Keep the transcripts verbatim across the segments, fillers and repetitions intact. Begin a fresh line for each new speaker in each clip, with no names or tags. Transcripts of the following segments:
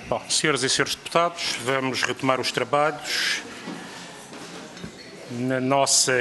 Bom, senhoras e senhores deputados, vamos retomar os trabalhos. Na nossa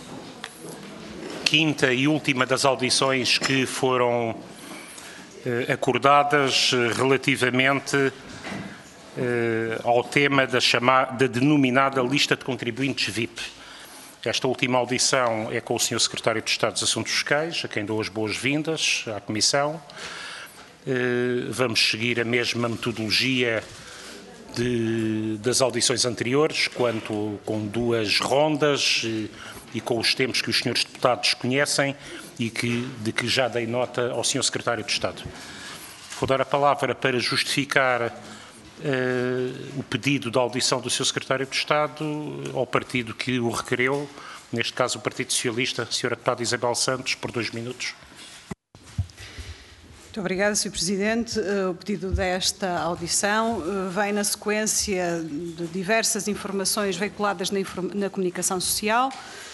quinta e última das audições que foram eh, acordadas eh, relativamente eh, ao tema da, chamada, da denominada lista de contribuintes V I P. Esta última audição é com o senhor Secretário de Estado dos Assuntos Fiscais, a quem dou as boas-vindas à Comissão. Vamos seguir a mesma metodologia de, das audições anteriores, quanto com duas rondas e, e com os tempos que os senhores deputados conhecem e que, de que já dei nota ao senhor Secretário de Estado. Vou dar a palavra para justificar uh, o pedido de audição do senhor Secretário de Estado ao partido que o requereu, neste caso o Partido Socialista, a senhora deputada Isabel Santos, por dois minutos.
Muito obrigada, senhor Presidente. O pedido desta audição vem na sequência de diversas informações veiculadas na, inform na comunicação social,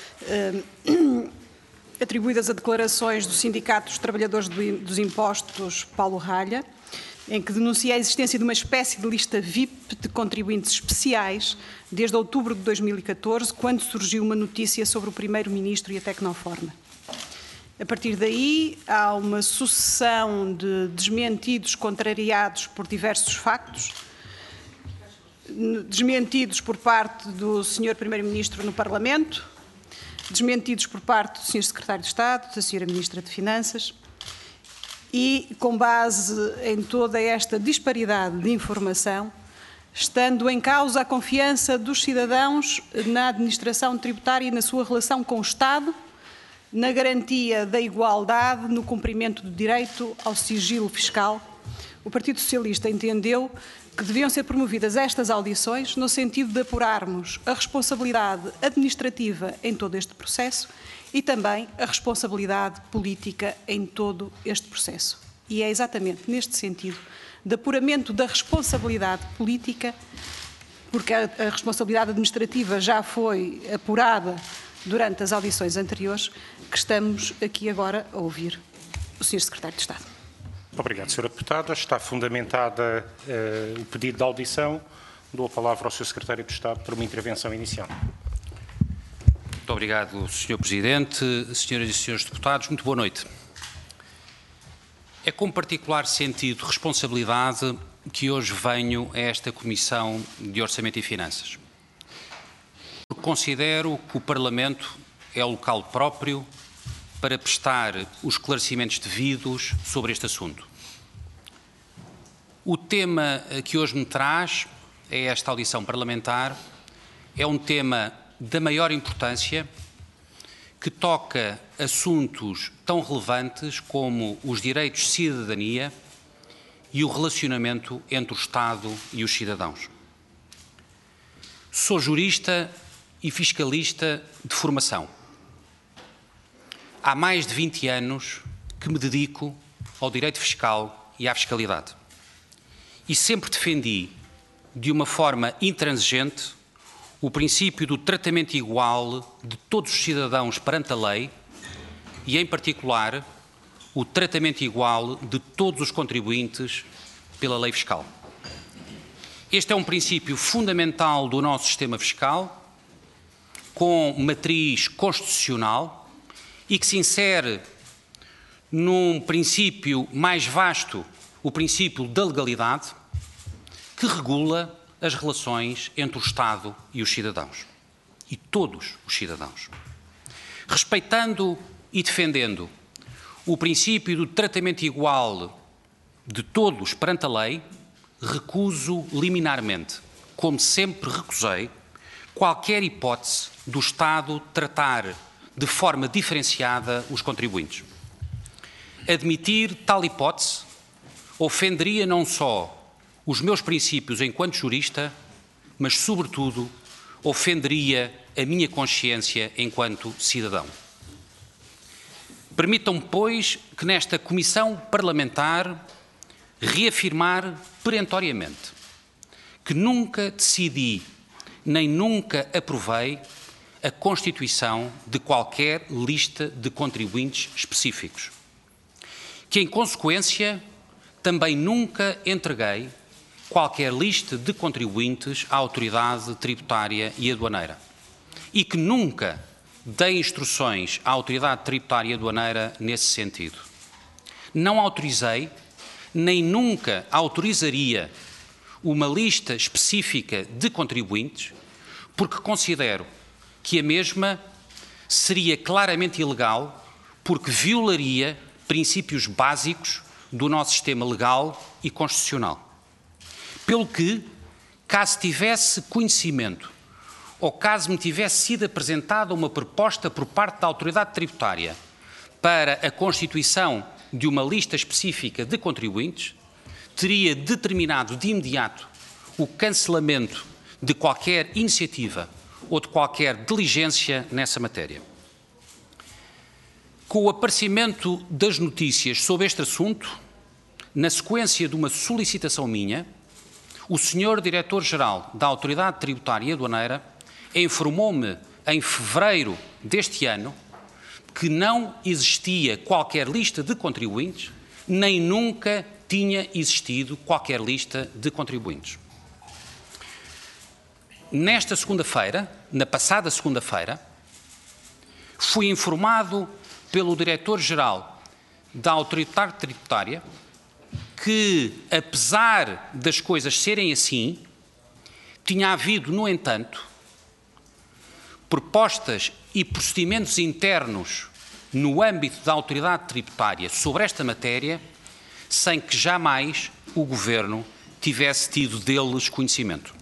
atribuídas a declarações do Sindicato dos Trabalhadores dos Impostos, Paulo Ralha, em que denuncia a existência de uma espécie de lista V I P de contribuintes especiais desde outubro de dois mil e catorze, quando surgiu uma notícia sobre o Primeiro-Ministro e a Tecnoforma. A partir daí, há uma sucessão de desmentidos contrariados por diversos factos, desmentidos por parte do senhor Primeiro-Ministro no Parlamento, desmentidos por parte do senhor Secretário de Estado, da senhora Ministra de Finanças, e com base em toda esta disparidade de informação, estando em causa a confiança dos cidadãos na administração tributária e na sua relação com o Estado, na garantia da igualdade no cumprimento do direito ao sigilo fiscal, o Partido Socialista entendeu que deviam ser promovidas estas audições no sentido de apurarmos a responsabilidade administrativa em todo este processo e também a responsabilidade política em todo este processo. E é exatamente neste sentido de apuramento da responsabilidade política, porque a, a responsabilidade administrativa já foi apurada durante as audições anteriores, que estamos aqui agora a ouvir o senhor Secretário de Estado.
Obrigado, senhora Deputada. Está fundamentada uh, o pedido de audição. Dou a palavra ao senhor Secretário de Estado para uma intervenção inicial.
Muito obrigado, senhor Presidente. Senhoras e senhores deputados, muito boa noite. É com particular sentido de responsabilidade que hoje venho a esta Comissão de Orçamento e Finanças. Considero que o Parlamento é o local próprio para prestar os esclarecimentos devidos sobre este assunto. O tema que hoje me traz a esta audição parlamentar é um tema da maior importância que toca assuntos tão relevantes como os direitos de cidadania e o relacionamento entre o Estado e os cidadãos. Sou jurista e fiscalista de formação. Há mais de vinte anos que me dedico ao direito fiscal e à fiscalidade. E sempre defendi, de uma forma intransigente, o princípio do tratamento igual de todos os cidadãos perante a lei e, em particular, o tratamento igual de todos os contribuintes pela lei fiscal. Este é um princípio fundamental do nosso sistema fiscal, com matriz constitucional e que se insere num princípio mais vasto, o princípio da legalidade, que regula as relações entre o Estado e os cidadãos, e todos os cidadãos. Respeitando e defendendo o princípio do tratamento igual de todos perante a lei, recuso liminarmente, como sempre recusei, qualquer hipótese do Estado tratar de forma diferenciada os contribuintes. Admitir tal hipótese ofenderia não só os meus princípios enquanto jurista, mas, sobretudo, ofenderia a minha consciência enquanto cidadão. Permitam-me, pois, que nesta Comissão Parlamentar reafirmar perentoriamente que nunca decidi nem nunca aprovei a constituição de qualquer lista de contribuintes específicos, que, em consequência, também nunca entreguei qualquer lista de contribuintes à autoridade tributária e aduaneira e que nunca dei instruções à autoridade tributária e aduaneira nesse sentido. Não autorizei, nem nunca autorizaria uma lista específica de contribuintes, porque considero que a mesma seria claramente ilegal, porque violaria princípios básicos do nosso sistema legal e constitucional. Pelo que, caso tivesse conhecimento ou caso me tivesse sido apresentada uma proposta por parte da autoridade tributária para a constituição de uma lista específica de contribuintes, teria determinado de imediato o cancelamento de qualquer iniciativa ou de qualquer diligência nessa matéria. Com o aparecimento das notícias sobre este assunto, na sequência de uma solicitação minha, o senhor Diretor-Geral da Autoridade Tributária e Aduaneira informou-me em fevereiro deste ano que não existia qualquer lista de contribuintes, nem nunca tinha existido qualquer lista de contribuintes. Nesta segunda-feira, na passada segunda-feira, fui informado pelo Diretor-Geral da Autoridade Tributária que, apesar das coisas serem assim, tinha havido, no entanto, propostas e procedimentos internos no âmbito da autoridade tributária sobre esta matéria, sem que jamais o Governo tivesse tido deles conhecimento.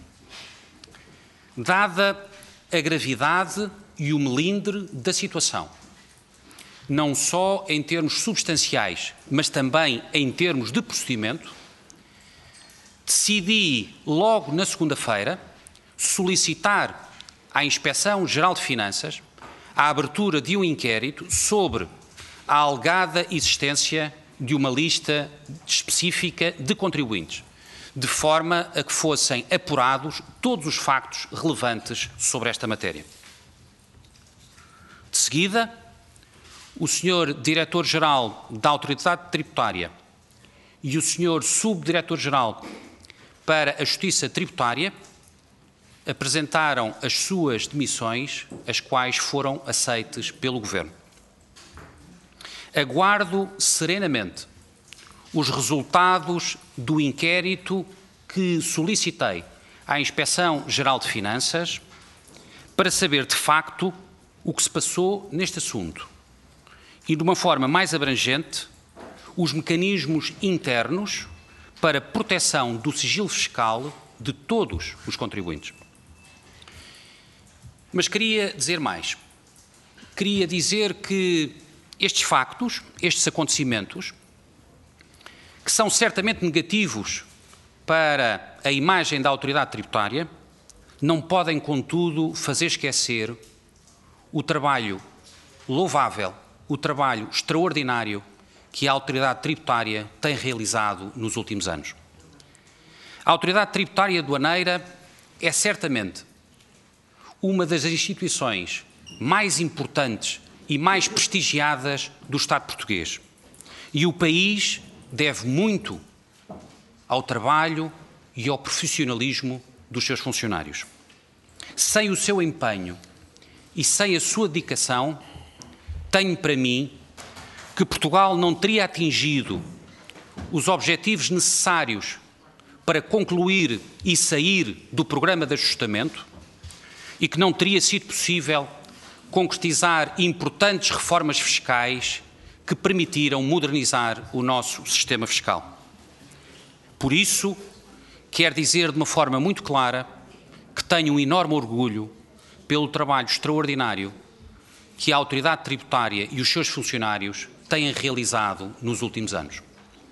Dada a gravidade e o melindre da situação, não só em termos substanciais, mas também em termos de procedimento, decidi, logo na segunda-feira, solicitar à Inspeção-Geral de Finanças a abertura de um inquérito sobre a alegada existência de uma lista específica de contribuintes, de forma a que fossem apurados todos os factos relevantes sobre esta matéria. De seguida, o senhor Diretor-Geral da Autoridade Tributária e o senhor Subdiretor-Geral para a Justiça Tributária apresentaram as suas demissões, as quais foram aceites pelo Governo. Aguardo serenamente os resultados do inquérito que solicitei à Inspeção-Geral de Finanças para saber, de facto, o que se passou neste assunto e, de uma forma mais abrangente, os mecanismos internos para proteção do sigilo fiscal de todos os contribuintes. Mas queria dizer mais. Queria dizer que estes factos, estes acontecimentos, que são certamente negativos para a imagem da autoridade tributária, não podem, contudo, fazer esquecer o trabalho louvável, o trabalho extraordinário que a autoridade tributária tem realizado nos últimos anos. A autoridade tributária aduaneira é certamente uma das instituições mais importantes e mais prestigiadas do Estado português. E o país deve muito ao trabalho e ao profissionalismo dos seus funcionários. Sem o seu empenho e sem a sua dedicação, tenho para mim que Portugal não teria atingido os objetivos necessários para concluir e sair do programa de ajustamento e que não teria sido possível concretizar importantes reformas fiscais que permitiram modernizar o nosso sistema fiscal. Por isso, quero dizer de uma forma muito clara que tenho um enorme orgulho pelo trabalho extraordinário que a autoridade tributária e os seus funcionários têm realizado nos últimos anos.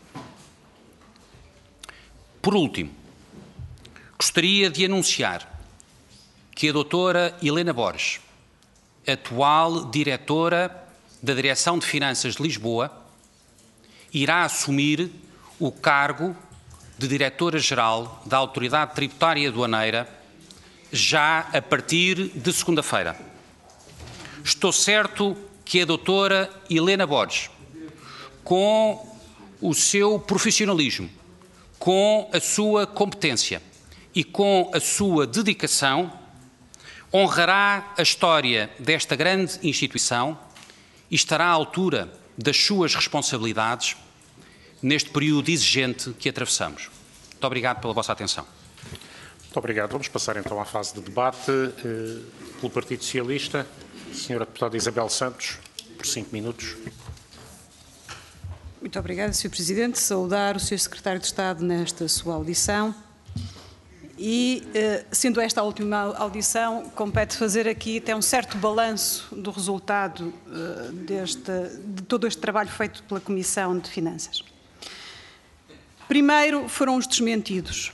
Por último, gostaria de anunciar que a doutora Helena Borges, atual diretora da Direção de Finanças de Lisboa, irá assumir o cargo de Diretora-Geral da Autoridade Tributária e Aduaneira já a partir de segunda-feira. Estou certo que a doutora Helena Borges, com o seu profissionalismo, com a sua competência e com a sua dedicação, honrará a história desta grande instituição e estará à altura das suas responsabilidades neste período exigente que atravessamos. Muito obrigado pela vossa atenção.
Muito obrigado. Vamos passar então à fase de debate. Uh, pelo Partido Socialista, a senhora deputada Isabel Santos, por cinco minutos.
Muito obrigada, senhor Presidente. Saudar o senhor Secretário de Estado nesta sua audição. E, sendo esta a última audição, compete fazer aqui até um certo balanço do resultado deste, de todo este trabalho feito pela Comissão de Finanças. Primeiro foram os desmentidos.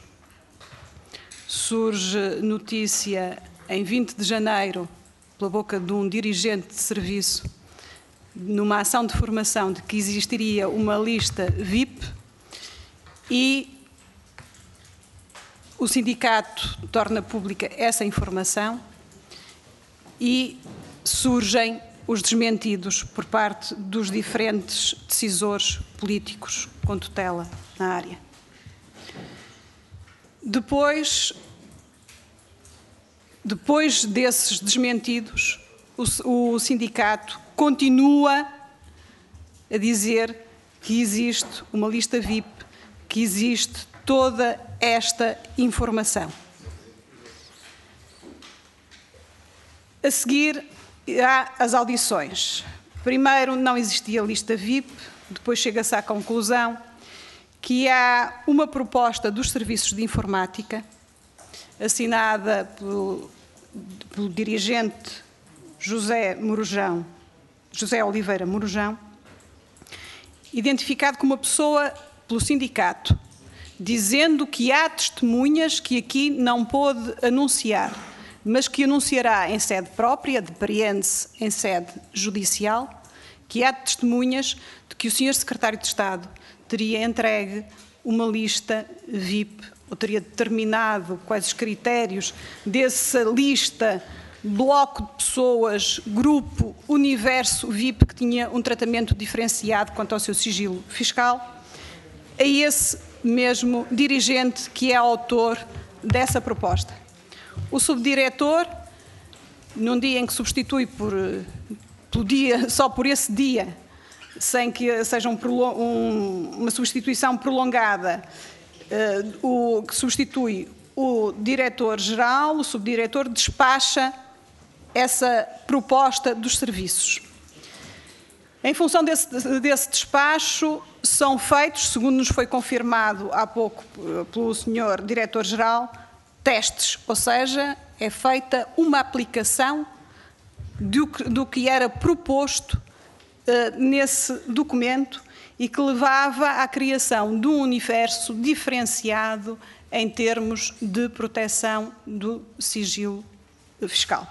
Surge notícia em vinte de janeiro, pela boca de um dirigente de serviço, numa ação de formação, de que existiria uma lista V I P e o sindicato torna pública essa informação e surgem os desmentidos por parte dos diferentes decisores políticos com tutela na área. Depois, depois desses desmentidos, o, o sindicato continua a dizer que existe uma lista V I P, que existe toda esta informação. A seguir, há as audições. Primeiro, não existia lista V I P, depois chega-se à conclusão que há uma proposta dos serviços de informática, assinada pelo, pelo dirigente José Morojão, José Oliveira Morojão, identificado como uma pessoa pelo sindicato, dizendo que há testemunhas que aqui não pôde anunciar, mas que anunciará em sede própria, depreende-se em sede judicial, que há testemunhas de que o senhor Secretário de Estado teria entregue uma lista V I P, ou teria determinado quais os critérios dessa lista, bloco de pessoas, grupo, universo V I P, que tinha um tratamento diferenciado quanto ao seu sigilo fiscal, a esse mesmo dirigente que é autor dessa proposta. O subdiretor, num dia em que substitui por, pelo dia, só por esse dia, sem que seja um, um, uma substituição prolongada, uh, o que substitui o diretor-geral, o subdiretor despacha essa proposta dos serviços. Em função desse, desse despacho, são feitos, segundo nos foi confirmado há pouco pelo senhor Diretor-Geral, testes, ou seja, é feita uma aplicação do que, do que era proposto uh, nesse documento e que levava à criação de um universo diferenciado em termos de proteção do sigilo fiscal.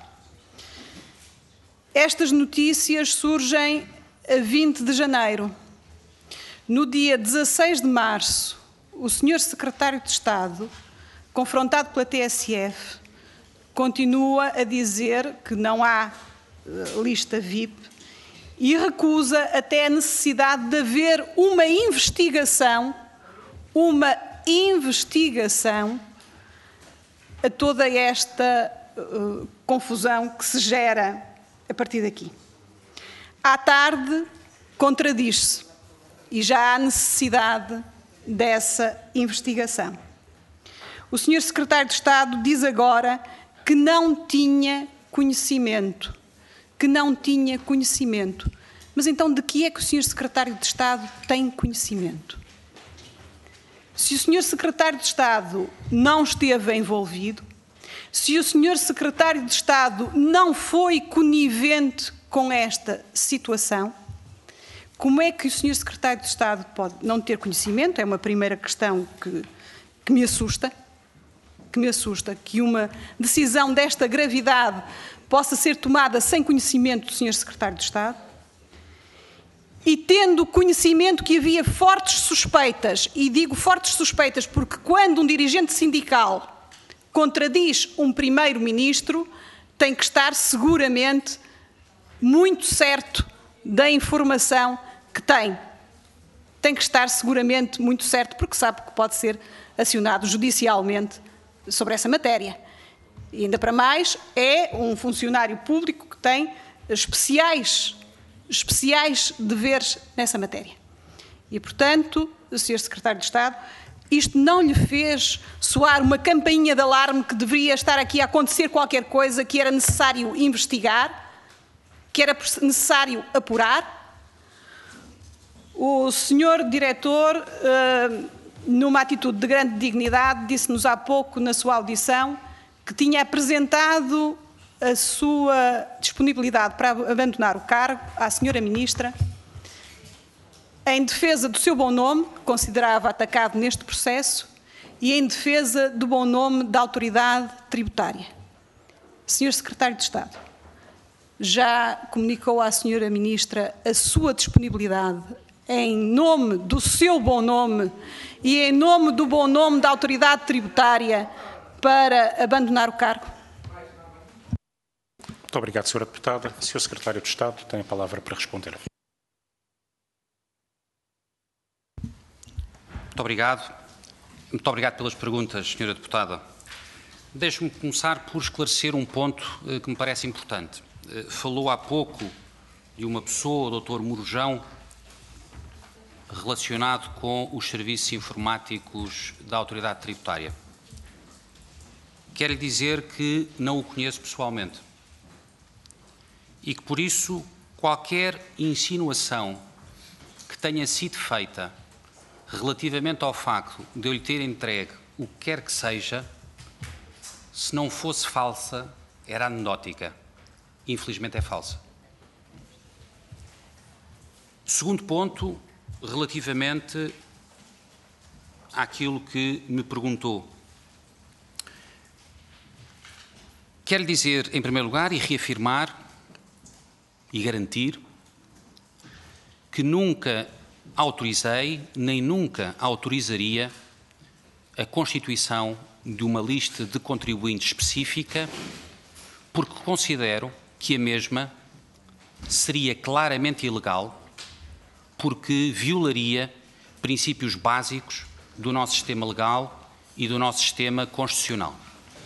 Estas notícias surgem a vinte de janeiro. No dia dezasseis de março, o senhor Secretário de Estado, confrontado pela T S F, continua a dizer que não há uh, lista V I P e recusa até a necessidade de haver uma investigação, uma investigação a toda esta uh, confusão que se gera a partir daqui. À tarde, contradiz-se e já há necessidade dessa investigação. O senhor Secretário de Estado diz agora que não tinha conhecimento, que não tinha conhecimento. Mas então de que é que o senhor Secretário de Estado tem conhecimento? Se o senhor Secretário de Estado não esteve envolvido, se o senhor Secretário de Estado não foi conivente com esta situação, como é que o senhor Secretário de Estado pode não ter conhecimento? É uma primeira questão que, que me assusta, que me assusta, que uma decisão desta gravidade possa ser tomada sem conhecimento do senhor Secretário de Estado. E tendo conhecimento que havia fortes suspeitas, e digo fortes suspeitas porque quando um dirigente sindical contradiz um primeiro-ministro, tem que estar seguramente muito certo da informação que tem. tem que estar seguramente muito certo, porque sabe que pode ser acionado judicialmente sobre essa matéria. E ainda para mais, é um funcionário público que tem especiais, especiais deveres nessa matéria. E, portanto, senhor Secretário de Estado, isto não lhe fez soar uma campainha de alarme que deveria estar aqui a acontecer qualquer coisa, que era necessário investigar, que era necessário apurar? O senhor Diretor, numa atitude de grande dignidade, disse-nos há pouco, na sua audição, que tinha apresentado a sua disponibilidade para abandonar o cargo à senhora Ministra em defesa do seu bom nome, que considerava atacado neste processo, e em defesa do bom nome da autoridade tributária. senhor Secretário de Estado, já comunicou à senhora Ministra a sua disponibilidade em nome do seu bom nome e em nome do bom nome da autoridade tributária para abandonar o cargo?
Muito obrigado, senhora Deputada. senhor Secretário de Estado tem a palavra para responder.
Muito obrigado. Muito obrigado pelas perguntas, senhora Deputada. Deixe-me começar por esclarecer um ponto eh, que me parece importante. Eh, falou há pouco de uma pessoa, o doutor Murujão, relacionado com os serviços informáticos da Autoridade Tributária. Quero lhe dizer que não o conheço pessoalmente e que, por isso, qualquer insinuação que tenha sido feita relativamente ao facto de eu lhe ter entregue o que quer que seja, se não fosse falsa, era anedótica. Infelizmente é falsa. Segundo ponto, relativamente àquilo que me perguntou. Quero lhe dizer, em primeiro lugar, e reafirmar e garantir que nunca autorizei, nem nunca autorizaria a constituição de uma lista de contribuintes específica, porque considero que a mesma seria claramente ilegal, porque violaria princípios básicos do nosso sistema legal e do nosso sistema constitucional.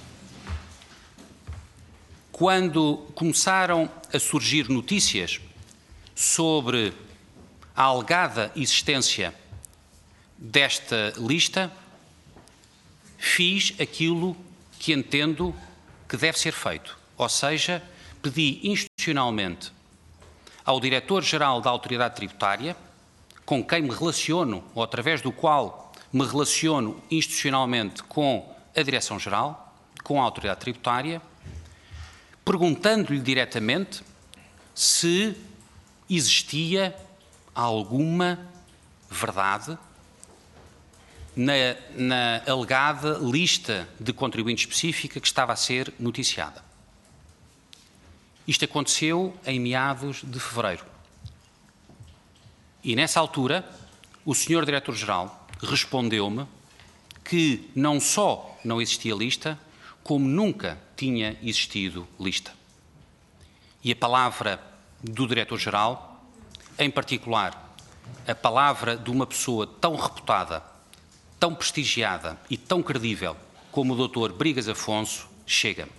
Quando começaram a surgir notícias sobre a alegada existência desta lista, fiz aquilo que entendo que deve ser feito, ou seja, pedi institucionalmente ao Diretor-Geral da Autoridade Tributária, com quem me relaciono, ou através do qual me relaciono institucionalmente com a Direção-Geral, com a Autoridade Tributária, perguntando-lhe diretamente se existia alguma verdade na, na alegada lista de contribuintes específica que estava a ser noticiada. Isto aconteceu em meados de fevereiro. E nessa altura, o senhor Diretor-Geral respondeu-me que não só não existia lista, como nunca tinha existido lista. E a palavra do Diretor-Geral, em particular, a palavra de uma pessoa tão reputada, tão prestigiada e tão credível como o doutor Brigas Afonso, chega-me.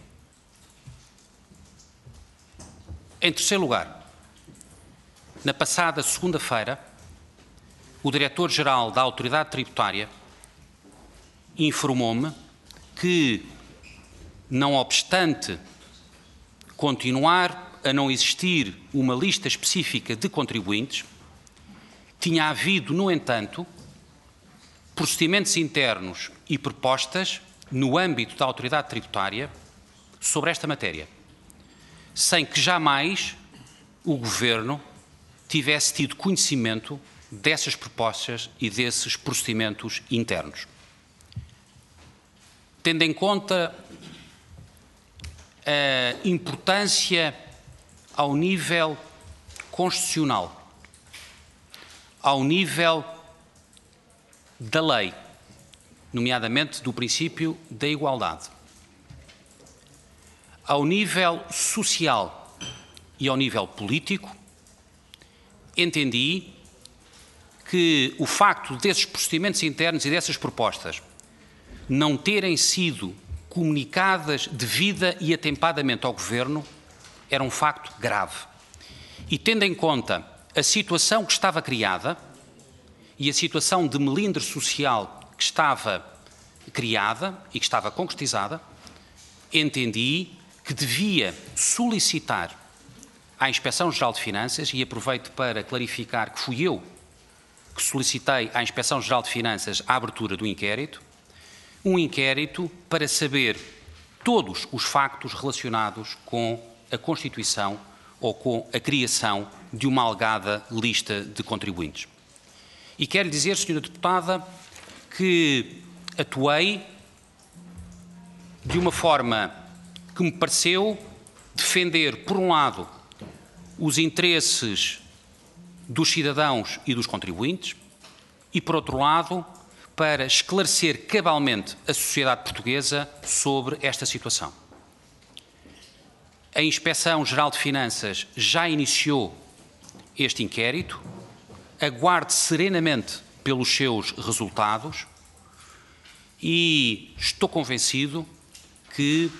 Em terceiro lugar, na passada segunda-feira, o Diretor-Geral da Autoridade Tributária informou-me que, não obstante continuar a não existir uma lista específica de contribuintes, tinha havido, no entanto, procedimentos internos e propostas no âmbito da Autoridade Tributária sobre esta matéria, sem que jamais o Governo tivesse tido conhecimento dessas propostas e desses procedimentos internos. Tendo em conta a importância ao nível constitucional, ao nível da lei, nomeadamente do princípio da igualdade, ao nível social e ao nível político, entendi que o facto desses procedimentos internos e dessas propostas não terem sido comunicadas devida e atempadamente ao Governo era um facto grave. E tendo em conta a situação que estava criada e a situação de melindre social que estava criada e que estava concretizada, entendi que devia solicitar à Inspeção-Geral de Finanças, e aproveito para clarificar que fui eu que solicitei à Inspeção-Geral de Finanças a abertura do inquérito, um inquérito para saber todos os factos relacionados com a constituição ou com a criação de uma alegada lista de contribuintes. E quero dizer, senhora Deputada, que atuei de uma forma que me pareceu defender, por um lado, os interesses dos cidadãos e dos contribuintes e, por outro lado, para esclarecer cabalmente a sociedade portuguesa sobre esta situação. A Inspeção-Geral de Finanças já iniciou este inquérito, aguarde serenamente pelos seus resultados e estou convencido que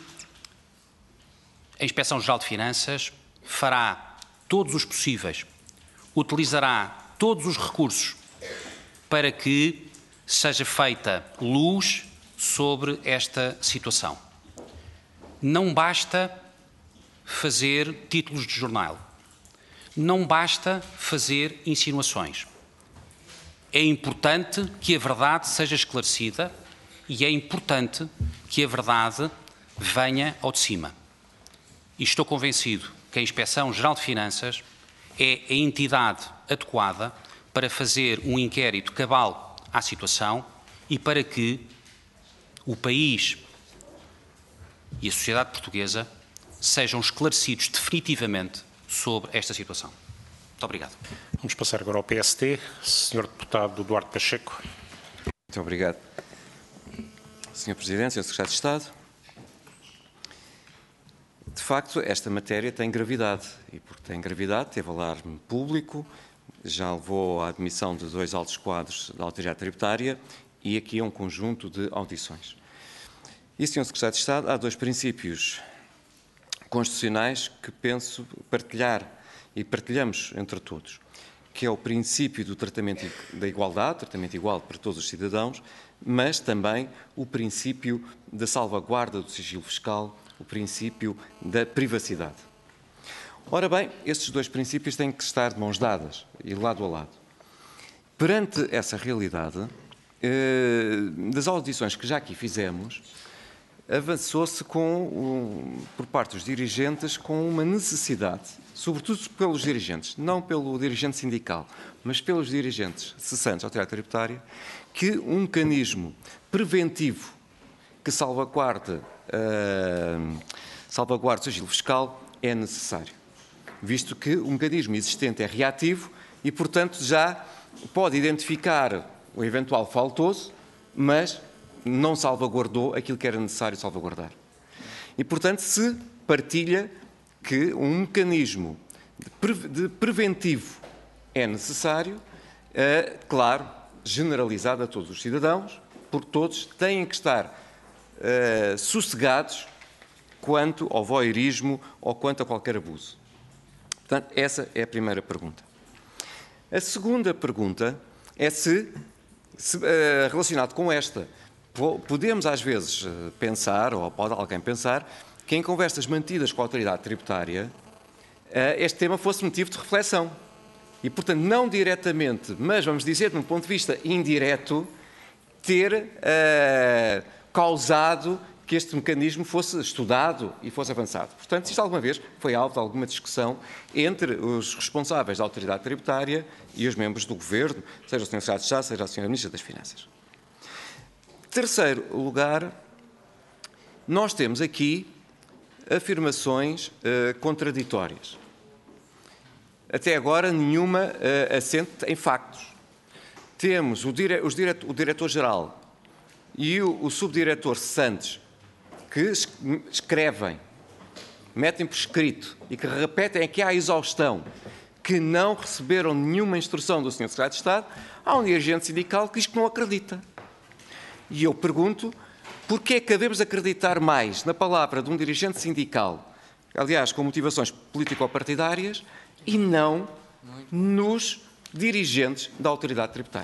a Inspeção-Geral de Finanças fará todos os possíveis, utilizará todos os recursos para que seja feita luz sobre esta situação. Não basta fazer títulos de jornal, não basta fazer insinuações. É importante que a verdade seja esclarecida e é importante que a verdade venha ao de cima. E estou convencido que a Inspeção-Geral de Finanças é a entidade adequada para fazer um inquérito cabal à situação e para que o país e a sociedade portuguesa sejam esclarecidos definitivamente sobre esta situação. Muito obrigado.
Vamos passar agora ao P S D. senhor Deputado Duarte Pacheco.
Muito obrigado. senhor Presidente, senhor Secretário de Estado. De facto, esta matéria tem gravidade e, porque tem gravidade, teve alarme público, já levou à admissão de dois altos quadros da Autoridade Tributária e aqui é um conjunto de audições. E, senhor Secretário de Estado, há dois princípios constitucionais que penso partilhar e partilhamos entre todos, que é o princípio do tratamento da igualdade, tratamento igual para todos os cidadãos, mas também o princípio da salvaguarda do sigilo fiscal, o princípio da privacidade. Ora bem, estes dois princípios têm que estar de mãos dadas e lado a lado. Perante essa realidade, das audições que já aqui fizemos, avançou-se com, por parte dos dirigentes, com uma necessidade, sobretudo pelos dirigentes, não pelo dirigente sindical, mas pelos dirigentes cessantes da Autoridade Tributária, que um mecanismo preventivo que salvaguarde, uh, salvaguarde o sigilo fiscal é necessário, visto que o mecanismo existente é reativo e, portanto, já pode identificar o eventual faltoso, mas não salvaguardou aquilo que era necessário salvaguardar. E, portanto, se partilha que um mecanismo de, pre de preventivo é necessário, é, claro, generalizado a todos os cidadãos, porque todos têm que estar é, sossegados quanto ao voyeurismo ou quanto a qualquer abuso. Portanto, essa é a primeira pergunta. A segunda pergunta é se, se é, relacionado com esta, podemos às vezes pensar, ou pode alguém pensar, que em conversas mantidas com a Autoridade Tributária, este tema fosse motivo de reflexão. E, portanto, não diretamente, mas vamos dizer, de um ponto de vista indireto, ter uh, causado que este mecanismo fosse estudado e fosse avançado. Portanto, isto alguma vez foi alvo de alguma discussão entre os responsáveis da Autoridade Tributária e os membros do Governo, seja o senhor Secretário de Estado, seja a senhora Ministra das Finanças. Terceiro lugar, nós temos aqui afirmações uh, contraditórias. Até agora, nenhuma uh, assente em factos. Temos o, dire os dire o Diretor-Geral e o, o Subdiretor Santos, que escrevem, metem por escrito e que repetem aqui à exaustão que não receberam nenhuma instrução do senhor Secretário de Estado, há um dirigente sindical que diz que não acredita. E eu pergunto, porquê é que devemos acreditar mais na palavra de um dirigente sindical, aliás, com motivações político-partidárias, e não nos dirigentes da autoridade tributária?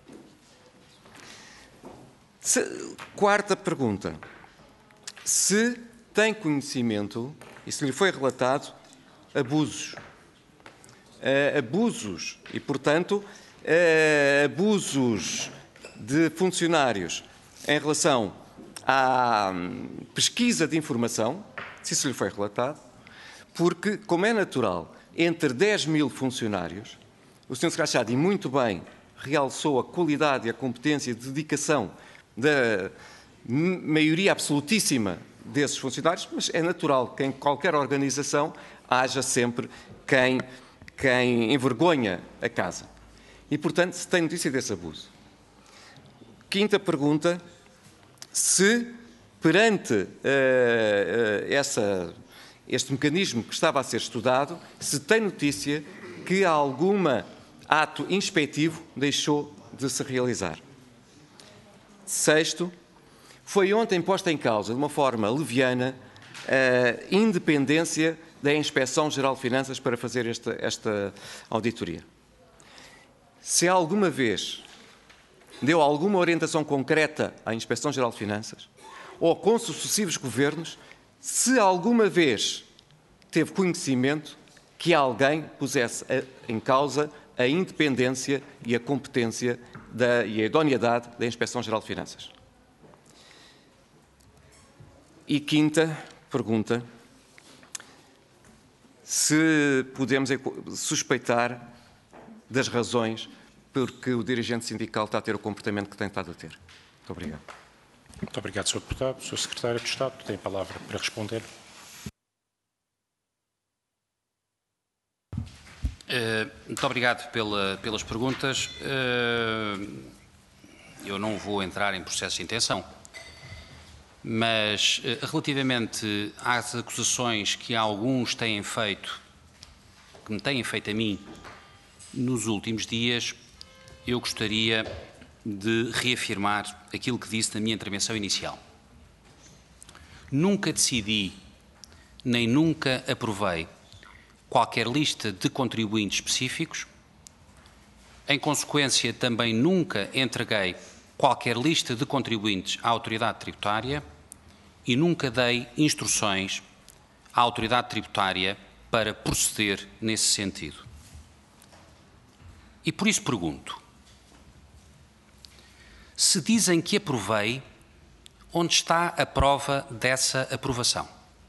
Se, quarta pergunta. Se tem conhecimento, e se lhe foi relatado, abusos. Uh, abusos, e, portanto, uh, abusos de funcionários em relação à um, pesquisa de informação, se isso lhe foi relatado, porque, como é natural, entre dez mil funcionários, o senhor Secretário de Estado, e muito bem, realçou a qualidade e a competência e dedicação da maioria absolutíssima desses funcionários, mas é natural que em qualquer organização haja sempre quem, quem envergonha a casa. E, portanto, se tem notícia desse abuso. Quinta pergunta, se perante uh, uh, essa, este mecanismo que estava a ser estudado, se tem notícia que algum ato inspectivo deixou de se realizar. Sexto, foi ontem posta em causa, de uma forma leviana, a independência da Inspeção-Geral de Finanças para fazer esta, esta auditoria. Se alguma vez deu alguma orientação concreta à Inspeção-Geral de Finanças, ou com sucessivos governos, se alguma vez teve conhecimento que alguém pusesse em causa a independência e a competência da, e a idoneidade da Inspeção-Geral de Finanças. E quinta pergunta, se podemos suspeitar das razões por que o dirigente sindical está a ter o comportamento que tem estado a ter. Muito obrigado.
Muito obrigado, senhor Deputado. senhor Secretário de Estado tem a palavra para responder.
Uh, muito obrigado pela, pelas perguntas. Uh, eu não vou entrar em processo de intenção, mas uh, relativamente às acusações que alguns têm feito, que me têm feito a mim nos últimos dias, eu gostaria de reafirmar aquilo que disse na minha intervenção inicial. Nunca decidi, nem nunca aprovei qualquer lista de contribuintes específicos. Em consequência, também nunca entreguei qualquer lista de contribuintes à autoridade tributária e nunca dei instruções à autoridade tributária para proceder nesse sentido. E por isso pergunto, se dizem que aprovei, onde está a prova dessa aprovação?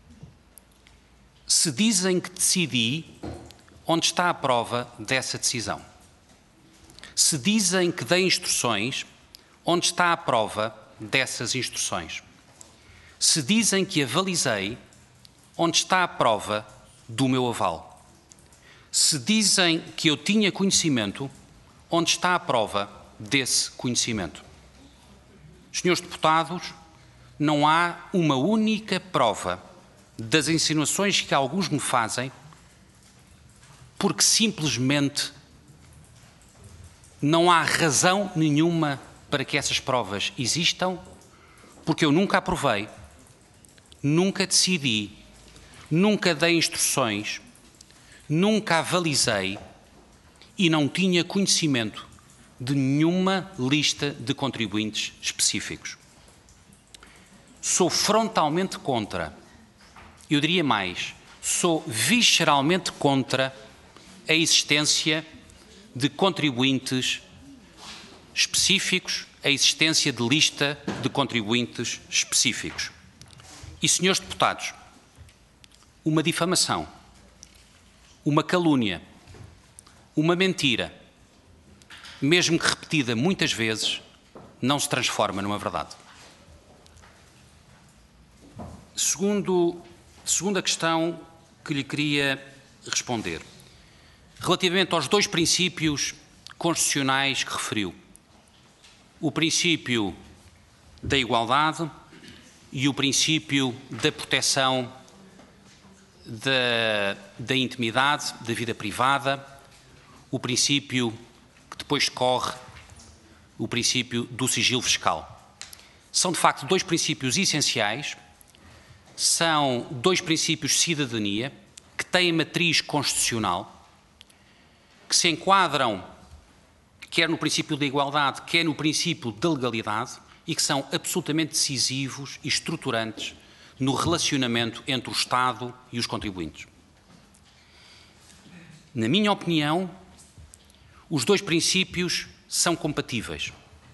Se dizem que decidi, onde está a prova dessa decisão? Se dizem que dei instruções, onde está a prova dessas instruções? Se dizem que avalizei, onde está a prova do meu aval? Se dizem que eu tinha conhecimento, onde está a prova desse conhecimento? Senhores deputados, não há uma única prova das insinuações que alguns me fazem, porque simplesmente não há razão nenhuma para que essas provas existam, porque eu nunca aprovei, nunca decidi, nunca dei instruções, nunca avalizei e não tinha conhecimento de nenhuma lista de contribuintes específicos. Sou frontalmente contra, eu diria mais, sou visceralmente contra a existência de contribuintes específicos, a existência de lista de contribuintes específicos. E, senhores deputados, uma difamação, uma calúnia, uma mentira, mesmo que repetida muitas vezes, não se transforma numa verdade. Segundo, segunda questão que lhe queria responder. Relativamente aos dois princípios constitucionais que referiu, o princípio da igualdade e o princípio da proteção da, da intimidade, da vida privada o princípio que depois decorre, o princípio do sigilo fiscal. São, de facto, dois princípios essenciais, são dois princípios de cidadania que têm matriz constitucional, que se enquadram quer no princípio da igualdade, quer no princípio da legalidade e que são absolutamente decisivos e estruturantes no relacionamento entre o Estado e os contribuintes. Na minha opinião, os dois princípios são compatíveis,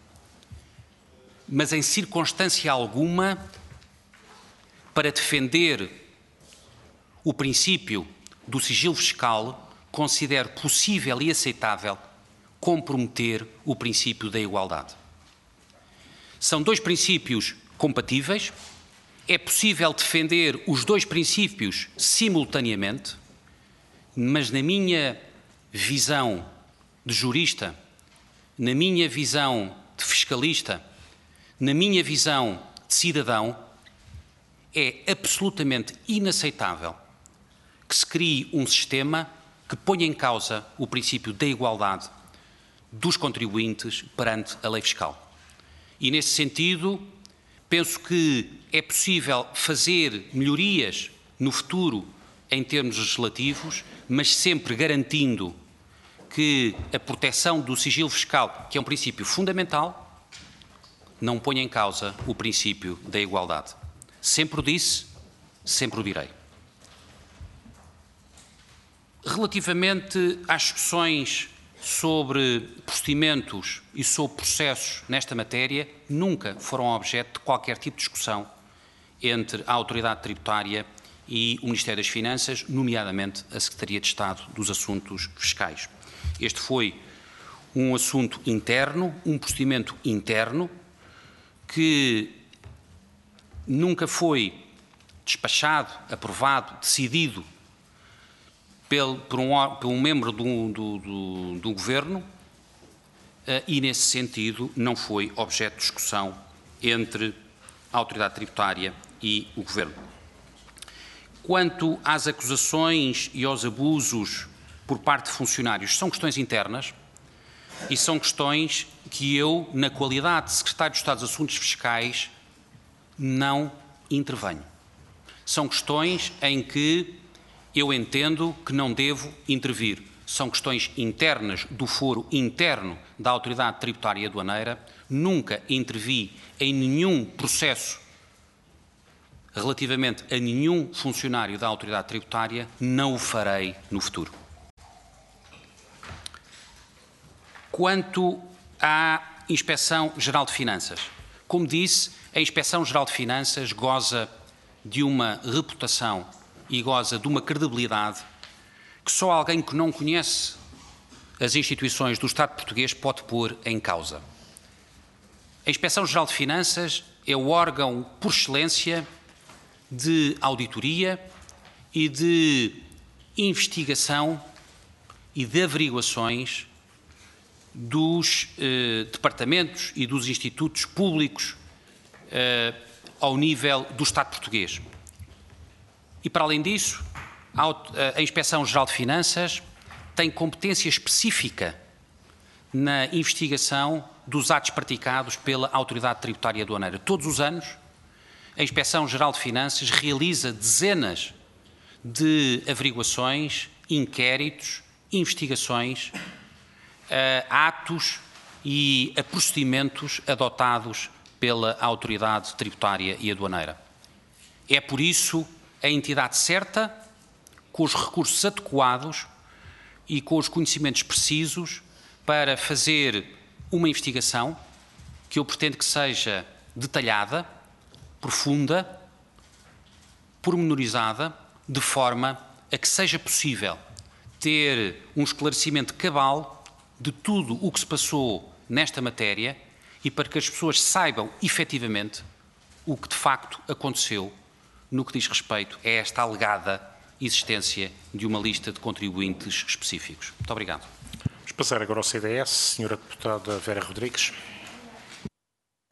mas em circunstância alguma, para defender o princípio do sigilo fiscal, considero possível e aceitável comprometer o princípio da igualdade. São dois princípios compatíveis, é possível defender os dois princípios simultaneamente, mas na minha visão de jurista, na minha visão de fiscalista, na minha visão de cidadão, é absolutamente inaceitável que se crie um sistema que ponha em causa o princípio da igualdade dos contribuintes perante a lei fiscal. E, nesse sentido, penso que é possível fazer melhorias no futuro em termos legislativos, mas sempre garantindo que a proteção do sigilo fiscal, que é um princípio fundamental, não ponha em causa o princípio da igualdade. Sempre o disse, sempre o direi. Relativamente às discussões sobre procedimentos e sobre processos nesta matéria, nunca foram objeto de qualquer tipo de discussão entre a Autoridade Tributária e o Ministério das Finanças, nomeadamente a Secretaria de Estado dos Assuntos Fiscais. Este foi um assunto interno, um procedimento interno, que nunca foi despachado, aprovado, decidido Pelo, por, um, por um membro do, do, do, do Governo uh, e, nesse sentido, não foi objeto de discussão entre a Autoridade Tributária e o Governo. Quanto às acusações e aos abusos por parte de funcionários, são questões internas e são questões que eu, na qualidade de Secretário de Estado dos Assuntos Fiscais, não intervenho. São questões em que eu entendo que não devo intervir. São questões internas do foro interno da Autoridade Tributária e Aduaneira. Nunca intervi em nenhum processo relativamente a nenhum funcionário da Autoridade Tributária, não o farei no futuro. Quanto à Inspeção-Geral de Finanças, como disse, a Inspeção-Geral de Finanças goza de uma reputação e goza de uma credibilidade que só alguém que não conhece as instituições do Estado português pode pôr em causa. A Inspeção-Geral de Finanças é o órgão, por excelência, de auditoria e de investigação e de averiguações dos eh, departamentos e dos institutos públicos eh, ao nível do Estado português. E, para além disso, a Inspeção-Geral de Finanças tem competência específica na investigação dos atos praticados pela Autoridade Tributária e Aduaneira. Todos os anos, a Inspeção-Geral de Finanças realiza dezenas de averiguações, inquéritos, investigações, atos e a procedimentos adotados pela Autoridade Tributária e Aduaneira. É por isso a entidade certa, com os recursos adequados e com os conhecimentos precisos para fazer uma investigação que eu pretendo que seja detalhada, profunda, pormenorizada, de forma a que seja possível ter um esclarecimento cabal de tudo o que se passou nesta matéria e para que as pessoas saibam efetivamente o que de facto aconteceu no que diz respeito a esta alegada existência de uma lista de contribuintes específicos. Muito obrigado.
Vamos passar agora ao C D S. Senhora Deputada Vera Rodrigues.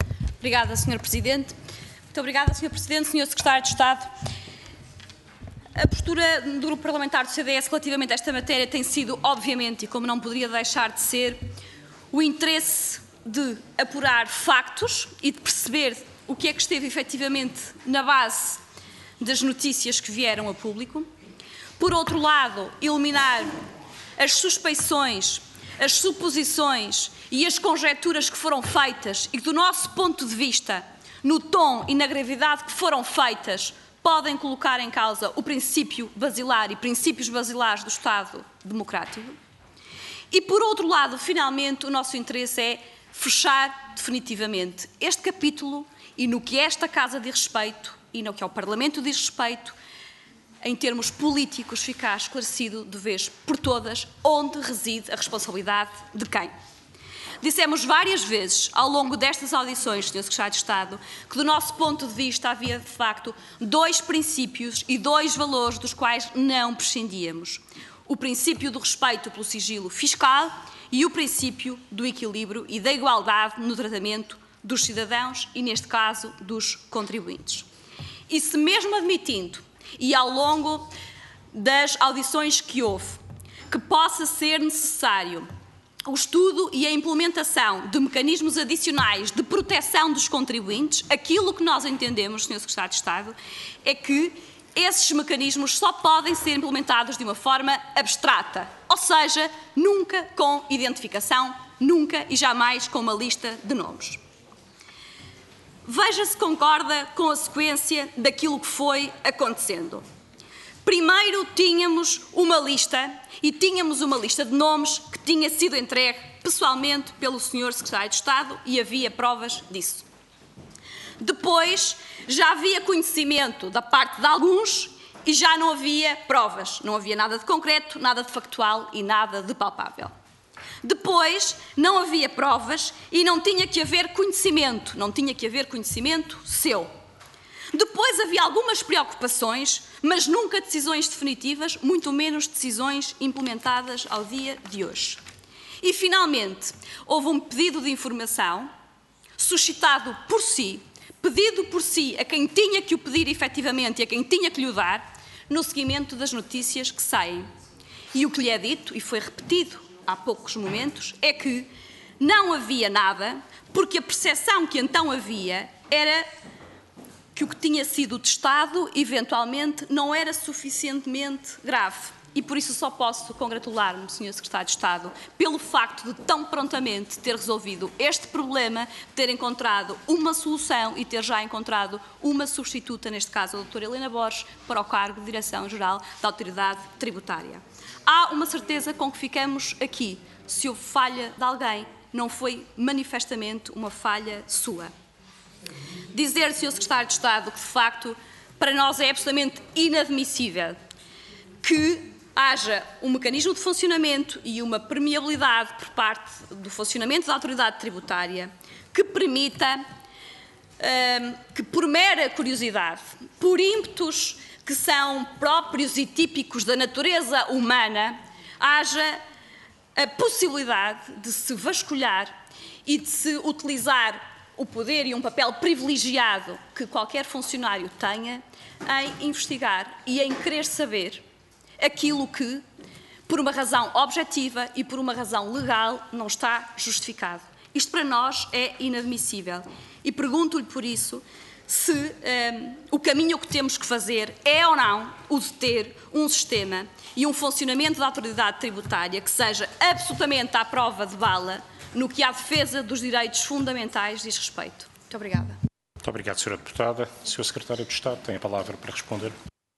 Obrigada, senhor Presidente. Muito obrigada, senhor Presidente, senhor Secretário de Estado. A postura do Grupo Parlamentar do C D S relativamente a esta matéria tem sido, obviamente, e como não poderia deixar de ser, o interesse de apurar factos e de perceber o que é que esteve efetivamente na base das notícias que vieram a público. Por outro lado, eliminar as suspeições, as suposições e as conjecturas que foram feitas e que, do nosso ponto de vista, no tom e na gravidade que foram feitas, podem colocar em causa o princípio basilar e princípios basilares do Estado democrático. E, por outro lado, finalmente, o nosso interesse é fechar definitivamente este capítulo e no que esta Casa diz respeito e no que ao Parlamento diz respeito, em termos políticos, ficar esclarecido de vez por todas onde reside a responsabilidade de quem. Dissemos várias vezes, ao longo destas audições, senhor Secretário de Estado, que do nosso ponto de vista havia, de facto, dois princípios e dois valores dos quais não prescindíamos. O princípio do respeito pelo sigilo fiscal e o princípio do equilíbrio e da igualdade no tratamento dos cidadãos e, neste caso, dos contribuintes. E se mesmo admitindo, e ao longo das audições que houve, que possa ser necessário o estudo e a implementação de mecanismos adicionais de proteção dos contribuintes, aquilo que nós entendemos, senhor Secretário de Estado, é que esses mecanismos só podem ser implementados de uma forma abstrata, ou seja, nunca com identificação, nunca e jamais com uma lista de nomes. Veja se concorda com a sequência daquilo que foi acontecendo. Primeiro tínhamos uma lista, e tínhamos uma lista de nomes que tinha sido entregue pessoalmente pelo senhor Secretário de Estado e havia provas disso. Depois já havia conhecimento da parte de alguns e já não havia provas, não havia nada de concreto, nada de factual e nada de palpável. Depois não havia provas e não tinha que haver conhecimento, não tinha que haver conhecimento seu. Depois havia algumas preocupações, mas nunca decisões definitivas, muito menos decisões implementadas ao dia de hoje. E, finalmente, houve um pedido de informação, suscitado por si, pedido por si a quem tinha que o pedir efetivamente e a quem tinha que lhe o dar, no seguimento das notícias que saem. E o que lhe é dito, e foi repetido há poucos momentos, é que não havia nada, porque a percepção que então havia era que o que tinha sido testado, eventualmente, não era suficientemente grave. E por isso só posso congratular-me, senhor Secretário de Estado, pelo facto de tão prontamente ter resolvido este problema, ter encontrado uma solução e ter já encontrado uma substituta, neste caso a doutora Helena Borges, para o cargo de Direção-Geral da Autoridade Tributária. Há uma certeza com que ficamos aqui. Se houve falha de alguém, não foi manifestamente uma falha sua. Dizer, senhor Secretário de Estado, que de facto para nós é absolutamente inadmissível que haja um mecanismo de funcionamento e uma permeabilidade por parte do funcionamento da autoridade tributária que permita hum, que, por mera curiosidade, por ímpetos que são próprios e típicos da natureza humana, haja a possibilidade de se vasculhar e de se utilizar o poder e um papel privilegiado que qualquer funcionário tenha em investigar e em querer saber aquilo que, por uma razão objetiva e por uma razão legal, não está justificado. Isto para nós é inadmissível. E pergunto-lhe por isso se um, o caminho que temos que fazer é ou não o de ter um sistema e um funcionamento da autoridade tributária que seja absolutamente à prova de bala no que à defesa dos direitos fundamentais diz respeito. Muito obrigada.
Muito obrigado, senhora Deputada. senhor Secretário de Estado tem a palavra para responder.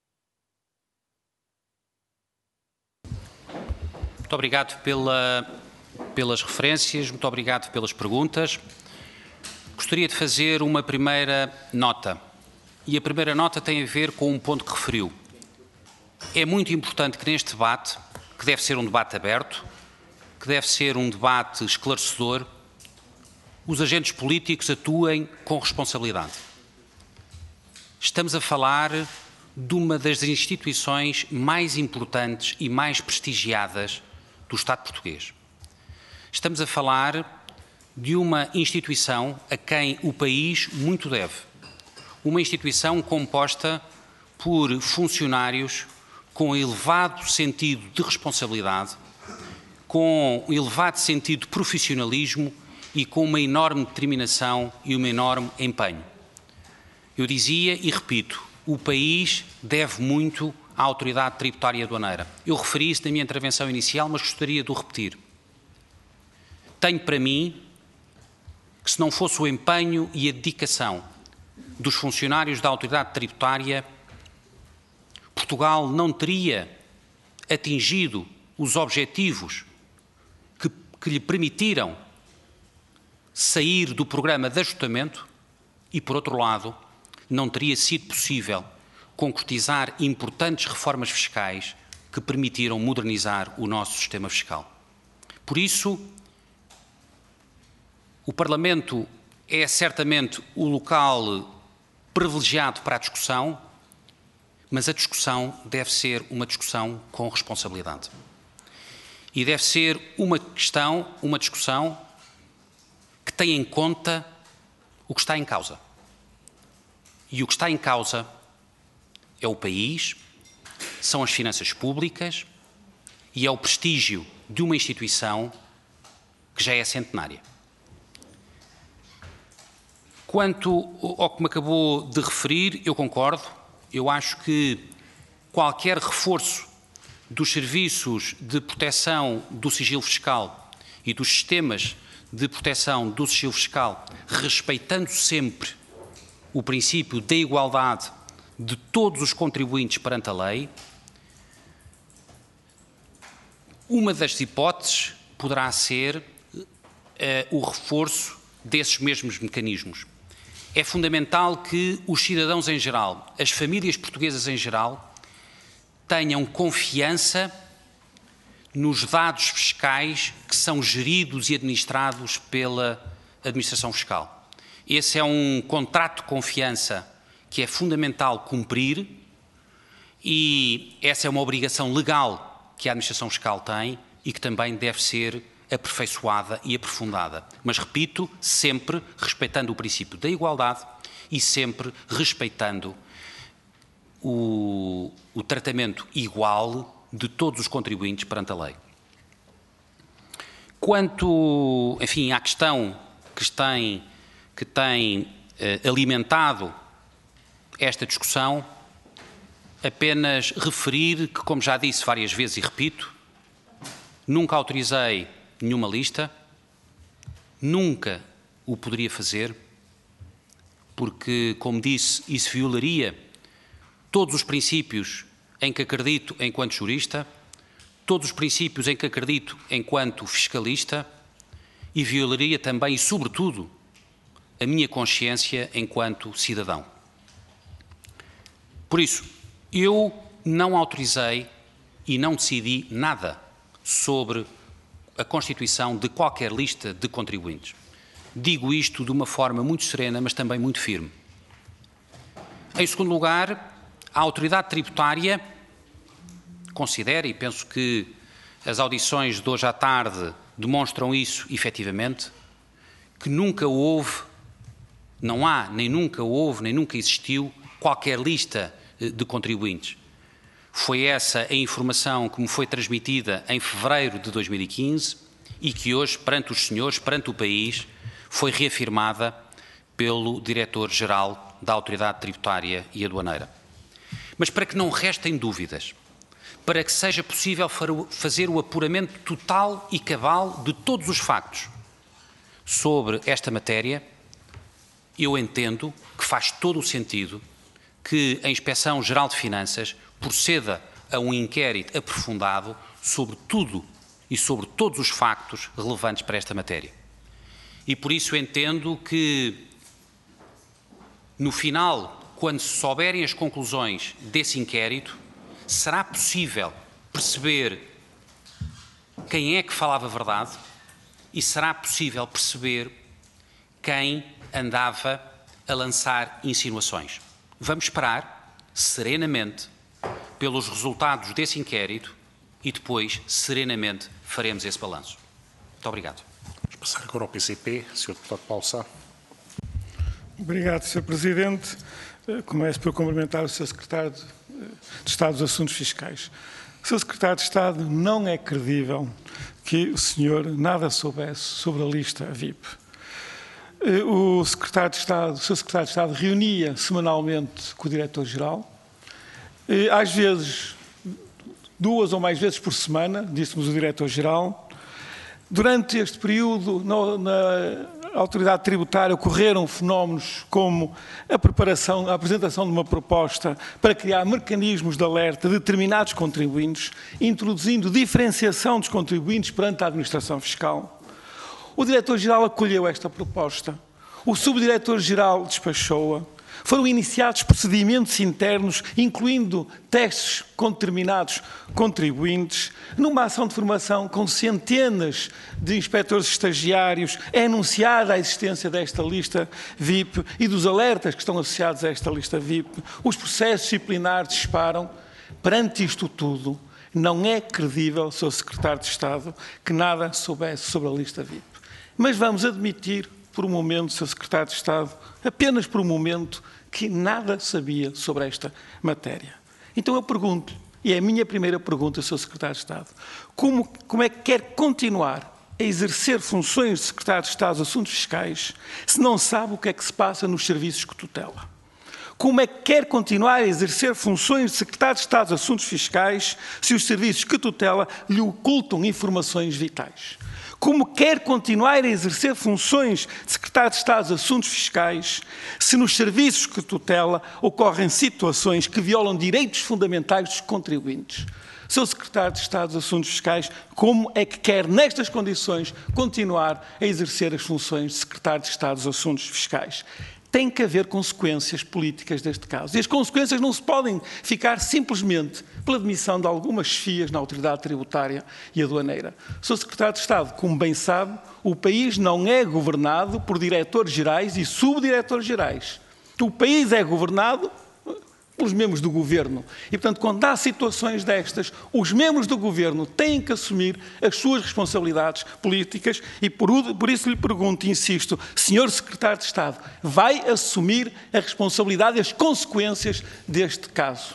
Muito obrigado pela, pelas referências, muito obrigado pelas perguntas. Gostaria de fazer uma primeira nota. E a primeira nota tem a ver com um ponto que referiu. É muito importante que neste debate, que deve ser um debate aberto, que deve ser um debate esclarecedor, os agentes políticos atuem com responsabilidade. Estamos a falar de uma das instituições mais importantes e mais prestigiadas do Estado português. Estamos a falar de uma instituição a quem o país muito deve. Uma instituição composta por funcionários com elevado sentido de responsabilidade, com um elevado sentido de profissionalismo e com uma enorme determinação e um enorme empenho. Eu dizia e repito, o país deve muito à Autoridade Tributária Aduaneira. Eu referi isso na minha intervenção inicial, mas gostaria de o repetir. Tenho para mim que se não fosse o empenho e a dedicação dos funcionários da Autoridade Tributária, Portugal não teria atingido os objetivos que, que lhe permitiram sair do programa de ajustamento e, por outro lado, não teria sido possível concretizar importantes reformas fiscais que permitiram modernizar o nosso sistema fiscal. Por isso, o Parlamento é certamente o local privilegiado para a discussão, mas a discussão deve ser uma discussão com responsabilidade. E deve ser uma questão, uma discussão que tenha em conta o que está em causa. E o que está em causa é o país, são as finanças públicas e é o prestígio de uma instituição que já é centenária. Quanto ao que me acabou de referir, eu concordo. Eu acho que qualquer reforço dos serviços de proteção do sigilo fiscal e dos sistemas de proteção do sigilo fiscal, respeitando sempre o princípio da igualdade de todos os contribuintes perante a lei, uma das hipóteses poderá ser uh, o reforço desses mesmos mecanismos. É fundamental que os cidadãos em geral, as famílias portuguesas em geral, tenham confiança nos dados fiscais que são geridos e administrados pela administração fiscal. Esse é um contrato de confiança que é fundamental cumprir e essa é uma obrigação legal que a administração fiscal tem e que também deve ser aperfeiçoada e aprofundada. Mas, repito, sempre respeitando o princípio da igualdade e sempre respeitando o, o tratamento igual de todos os contribuintes perante a lei. Quanto, enfim, à questão que tem, que tem eh, alimentado esta discussão, apenas referir que, como já disse várias vezes e repito, nunca autorizei nenhuma lista, nunca o poderia fazer, porque, como disse, isso violaria todos os princípios em que acredito enquanto jurista, todos os princípios em que acredito enquanto fiscalista e violaria também e, sobretudo, a minha consciência enquanto cidadão. Por isso, eu não autorizei e não decidi nada sobre a constituição de qualquer lista de contribuintes. Digo isto de uma forma muito serena, mas também muito firme. Em segundo lugar, a autoridade tributária considera, e penso que as audições de hoje à tarde demonstram isso efetivamente, que nunca houve, não há, nem nunca houve, nem nunca existiu qualquer lista de contribuintes. Foi essa a informação que me foi transmitida em fevereiro de dois mil e quinze e que hoje, perante os senhores, perante o país, foi reafirmada pelo Diretor-Geral da Autoridade Tributária e Aduaneira. Mas para que não restem dúvidas, para que seja possível fazer o apuramento total e cabal de todos os factos sobre esta matéria, eu entendo que faz todo o sentido que a Inspeção-Geral de Finanças proceda a um inquérito aprofundado sobre tudo e sobre todos os factos relevantes para esta matéria. E por isso entendo que, no final, quando se souberem as conclusões desse inquérito, será possível perceber quem é que falava a verdade e será possível perceber quem andava a lançar insinuações. Vamos esperar, serenamente, pelos resultados desse inquérito e depois, serenamente, faremos esse balanço. Muito obrigado.
Vamos passar agora ao P C P. senhor Deputado Paulo Sá.
Obrigado, senhor Presidente. Começo por cumprimentar o senhor Secretário de Estado dos Assuntos Fiscais. senhor Secretário de Estado, não é credível que o senhor nada soubesse sobre a lista V I P. O Secretário de Estado, o senhor Secretário de Estado reunia semanalmente com o Diretor-Geral, às vezes duas ou mais vezes por semana, disse-nos o Diretor-Geral. Durante este período, no, na autoridade tributária, ocorreram fenómenos como a preparação, a apresentação de uma proposta para criar mecanismos de alerta de determinados contribuintes, introduzindo diferenciação dos contribuintes perante a administração fiscal. O Diretor-Geral acolheu esta proposta, o Subdiretor-Geral despachou-a, foram iniciados procedimentos internos, incluindo testes com determinados contribuintes, numa ação de formação com centenas de inspectores estagiários, é anunciada a existência desta lista V I P e dos alertas que estão associados a esta lista V I P, os processos disciplinares disparam. Perante isto tudo, não é credível, senhor Secretário de Estado, que nada soubesse sobre a lista V I P. Mas vamos admitir, por um momento, senhor Secretário de Estado, apenas por um momento, que nada sabia sobre esta matéria. Então eu pergunto, e é a minha primeira pergunta, senhor Secretário de Estado, como, como é que quer continuar a exercer funções de Secretário de Estado dos Assuntos Fiscais se não sabe o que é que se passa nos serviços que tutela? Como é que quer continuar a exercer funções de Secretário de Estado dos Assuntos Fiscais se os serviços que tutela lhe ocultam informações vitais? Como quer continuar a exercer funções de Secretário de Estado dos Assuntos Fiscais se nos serviços que tutela ocorrem situações que violam direitos fundamentais dos contribuintes? senhor Secretário de Estado dos Assuntos Fiscais, como é que quer, nestas condições, continuar a exercer as funções de Secretário de Estado dos Assuntos Fiscais? Tem que haver consequências políticas deste caso. E as consequências não se podem ficar simplesmente pela demissão de algumas chefias na autoridade tributária e aduaneira. senhor Secretário de Estado, como bem sabe, o país não é governado por diretores-gerais e subdiretores-gerais. O país é governado pelos membros do Governo. E, portanto, quando há situações destas, os membros do Governo têm que assumir as suas responsabilidades políticas e, por, por isso lhe pergunto e insisto, senhor Secretário de Estado, vai assumir a responsabilidade e as consequências deste caso?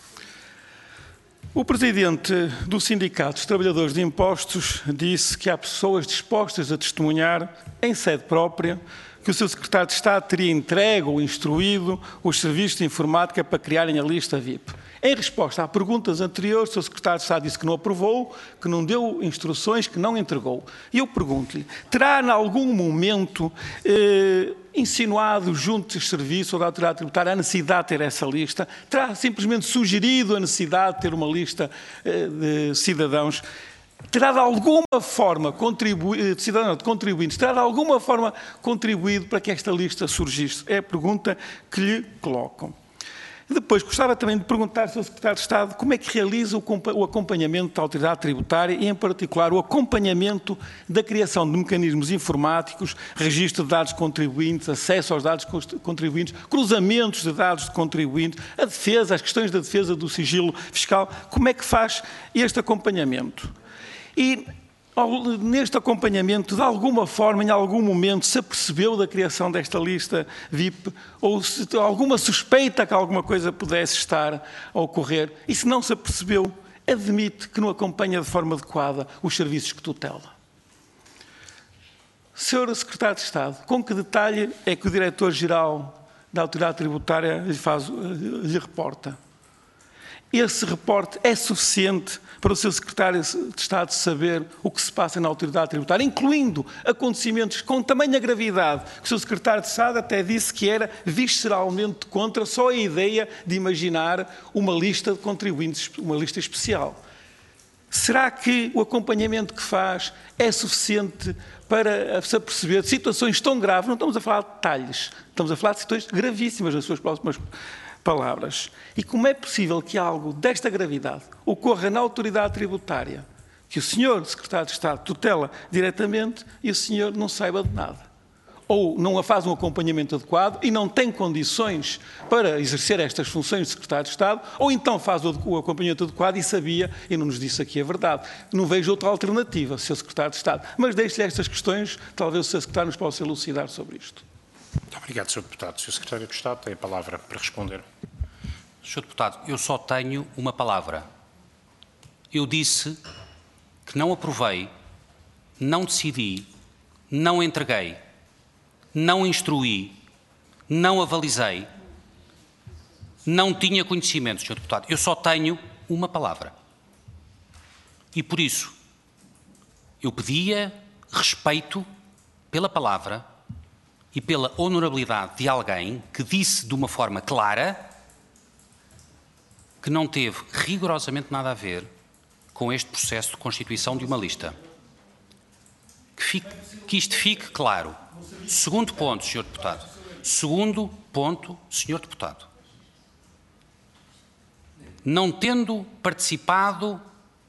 O presidente do Sindicato dos Trabalhadores de Impostos disse que há pessoas dispostas a testemunhar, em sede própria, que o seu Secretário de Estado teria entregue ou instruído os serviços de informática para criarem a lista V I P. Em resposta a perguntas anteriores, o seu Secretário de Estado disse que não aprovou, que não deu instruções, que não entregou. E eu pergunto-lhe, terá em algum momento eh, insinuado junto dos serviços ou da autoridade tributária a necessidade de ter essa lista? Terá simplesmente sugerido a necessidade de ter uma lista eh, de cidadãos? Terá de alguma forma contribuído, cidadão de contribuintes, terá de alguma forma contribuído para que esta lista surgisse? É a pergunta que lhe colocam. Depois, gostava também de perguntar ao senhor Secretário de Estado como é que realiza o acompanhamento da autoridade tributária e, em particular, o acompanhamento da criação de mecanismos informáticos, registro de dados de contribuintes, acesso aos dados de contribuintes, cruzamentos de dados de contribuintes, a defesa, as questões da defesa do sigilo fiscal. Como é que faz este acompanhamento? E neste acompanhamento, de alguma forma, em algum momento, se apercebeu da criação desta lista V I P ou se alguma suspeita que alguma coisa pudesse estar a ocorrer? E se não se apercebeu, admite que não acompanha de forma adequada os serviços que tutela. senhor Secretário de Estado, com que detalhe é que o Diretor-Geral da Autoridade Tributária lhe, faz, lhe reporta? Esse reporte é suficiente para o seu Secretário de Estado saber o que se passa na autoridade tributária, incluindo acontecimentos com tamanha gravidade que o seu Secretário de Estado até disse que era visceralmente contra só a ideia de imaginar uma lista de contribuintes, uma lista especial. Será que o acompanhamento que faz é suficiente para se aperceber de situações tão graves? Não estamos a falar de detalhes, estamos a falar de situações gravíssimas nas suas próximas palavras. E como é possível que algo desta gravidade ocorra na autoridade tributária, que o senhor Secretário de Estado tutela diretamente e o senhor não saiba de nada? Ou não faz um acompanhamento adequado e não tem condições para exercer estas funções de Secretário de Estado, ou então faz o acompanhamento adequado e sabia e não nos disse aqui a verdade. Não vejo outra alternativa, senhor Secretário de Estado. Mas deixe-lhe estas questões, talvez o senhor Secretário nos possa elucidar sobre isto.
Muito obrigado, senhor Deputado. senhor Secretário de Estado tem a palavra para responder.
senhor Deputado, eu só tenho uma palavra. Eu disse que não aprovei, não decidi, não entreguei, não instruí, não avalizei, não tinha conhecimento, senhor Deputado. Eu só tenho uma palavra. E por isso, eu pedia respeito pela palavra e pela honorabilidade de alguém que disse de uma forma clara que não teve rigorosamente nada a ver com este processo de constituição de uma lista. Que, fique, que isto fique claro. Segundo ponto, senhor Deputado. Segundo ponto, senhor Deputado. Não tendo participado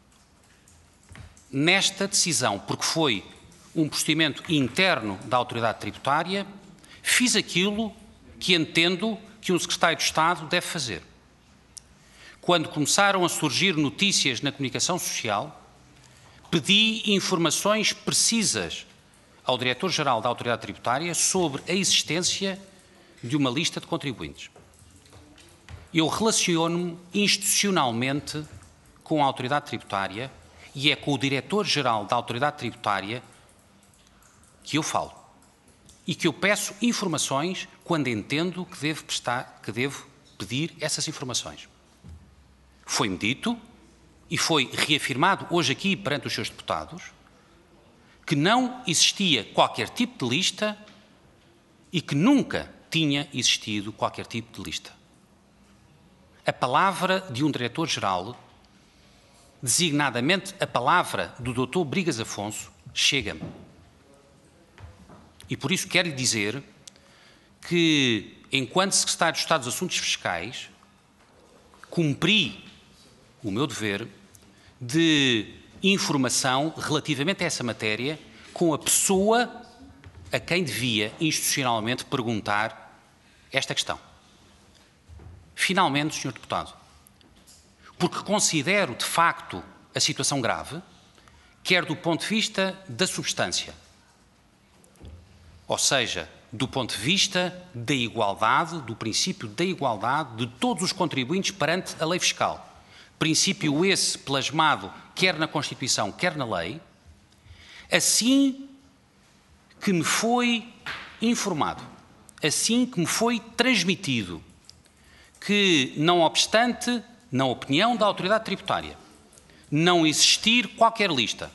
nesta decisão, porque foi um procedimento interno da autoridade tributária, fiz aquilo que entendo que um secretário de Estado deve fazer. Quando começaram a surgir notícias na comunicação social, pedi informações precisas ao Diretor-Geral da Autoridade Tributária sobre a existência de uma lista de contribuintes. Eu relaciono-me institucionalmente com a Autoridade Tributária e é com o Diretor-Geral da Autoridade Tributária que eu falo e que eu peço informações quando entendo que devo, prestar, que devo pedir essas informações. Foi-me dito e foi reafirmado hoje aqui perante os seus deputados que não existia qualquer tipo de lista e que nunca tinha existido qualquer tipo de lista. A palavra de um Diretor-Geral, designadamente a palavra do doutor Brigas Afonso, chega-me. E por isso quero lhe dizer que, enquanto Secretário de Estado dos Assuntos Fiscais, cumpri o meu dever de informação relativamente a essa matéria com a pessoa a quem devia institucionalmente perguntar esta questão. Finalmente, senhor Deputado, porque considero de facto a situação grave, quer do ponto de vista da substância, ou seja, do ponto de vista da igualdade, do princípio da igualdade de todos os contribuintes perante a lei fiscal. Princípio esse plasmado quer na Constituição, quer na lei, assim que me foi informado, assim que me foi transmitido, que, não obstante, na opinião da autoridade tributária, não existir qualquer lista,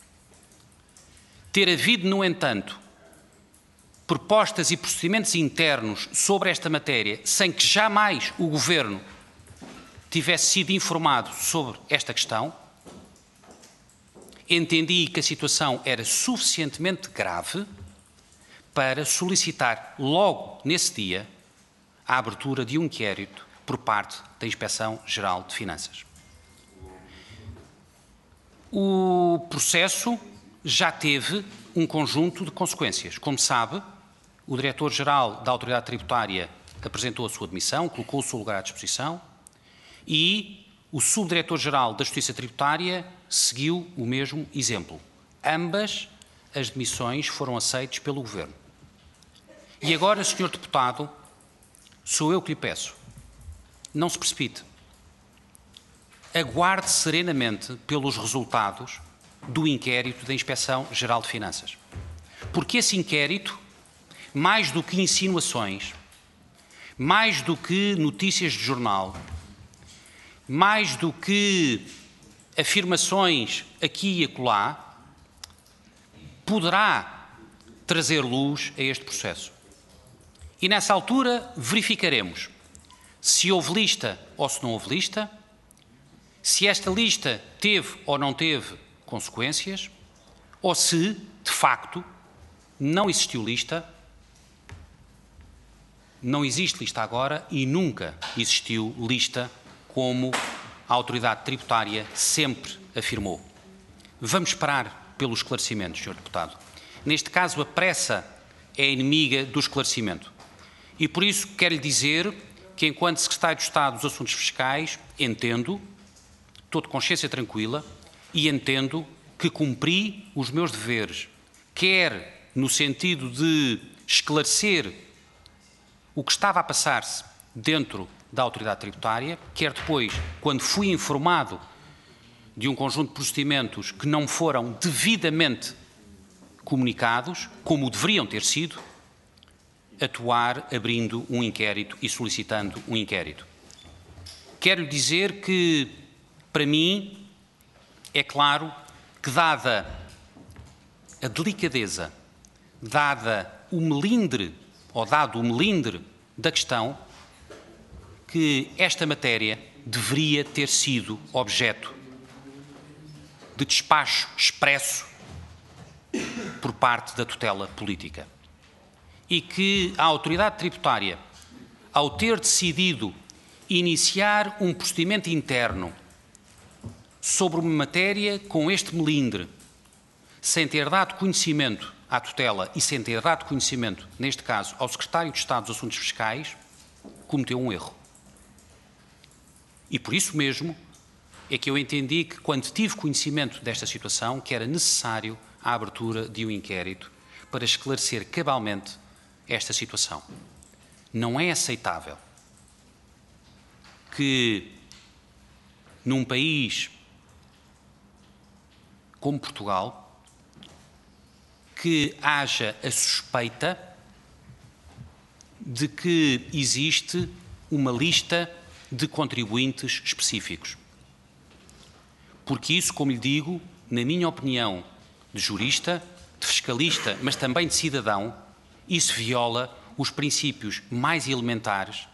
ter havido, no entanto, propostas e procedimentos internos sobre esta matéria, sem que jamais o Governo tivesse sido informado sobre esta questão, entendi que a situação era suficientemente grave para solicitar logo nesse dia a abertura de um inquérito por parte da Inspeção-Geral de Finanças. O processo já teve um conjunto de consequências. Como sabe, o Diretor-Geral da Autoridade Tributária apresentou a sua demissão, colocou o seu lugar à disposição e o Subdiretor-Geral da Justiça Tributária seguiu o mesmo exemplo. Ambas as demissões foram aceitas pelo Governo. E agora, senhor Deputado, sou eu que lhe peço, não se precipite. Aguarde serenamente pelos resultados do inquérito da Inspeção-Geral de Finanças. Porque esse inquérito, mais do que insinuações, mais do que notícias de jornal, mais do que afirmações aqui e acolá, poderá trazer luz a este processo. E nessa altura verificaremos se houve lista ou se não houve lista, se esta lista teve ou não teve consequências, ou se, de facto, não existiu lista, não existe lista agora e nunca existiu lista como a autoridade tributária sempre afirmou. Vamos esperar pelo esclarecimento, senhor Deputado. Neste caso, a pressa é inimiga do esclarecimento. E por isso quero lhe dizer que, enquanto Secretário de Estado dos Assuntos Fiscais, entendo, estou de consciência tranquila, e entendo que cumpri os meus deveres, quer no sentido de esclarecer o que estava a passar-se dentro da autoridade tributária, quer depois, quando fui informado de um conjunto de procedimentos que não foram devidamente comunicados, como deveriam ter sido, atuar abrindo um inquérito e solicitando um inquérito. Quero dizer que, para mim, é claro que, dada a delicadeza, dada o melindre, ou dado o melindre da questão, que esta matéria deveria ter sido objeto de despacho expresso por parte da tutela política. E que a autoridade tributária, ao ter decidido iniciar um procedimento interno sobre uma matéria com este melindre, sem ter dado conhecimento à tutela e sem ter dado conhecimento, neste caso, ao Secretário de Estado dos Assuntos Fiscais, cometeu um erro. E por isso mesmo é que eu entendi que, quando tive conhecimento desta situação, que era necessário a abertura de um inquérito para esclarecer cabalmente esta situação. Não é aceitável que, num país como Portugal, que haja a suspeita de que existe uma lista de contribuintes específicos. Porque isso, como lhe digo, na minha opinião de jurista, de fiscalista, mas também de cidadão, isso viola os princípios mais elementares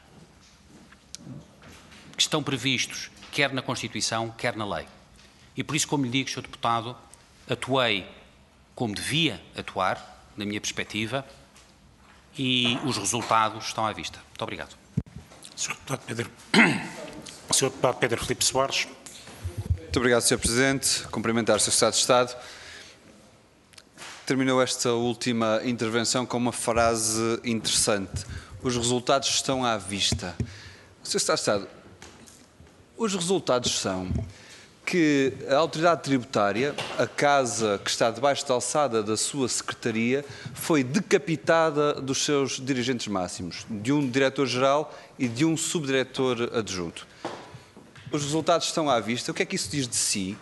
que estão previstos quer na Constituição, quer na lei. E por isso, como lhe digo, senhor Deputado, atuei como devia atuar, na minha perspectiva, e os resultados estão à vista. Muito obrigado.
senhor Deputado Pedro, senhor Deputado Pedro Filipe Soares.
Muito obrigado, senhor Presidente. Cumprimentar o senhor Secretário de Estado. Terminou esta última intervenção com uma frase interessante. Os resultados estão à vista. senhor Secretário de Estado, os resultados são que a autoridade tributária, a casa que está debaixo da alçada da sua secretaria, foi decapitada dos seus dirigentes máximos, de um diretor-geral e de um subdiretor adjunto. Os resultados estão à vista. O que é que isso diz de si?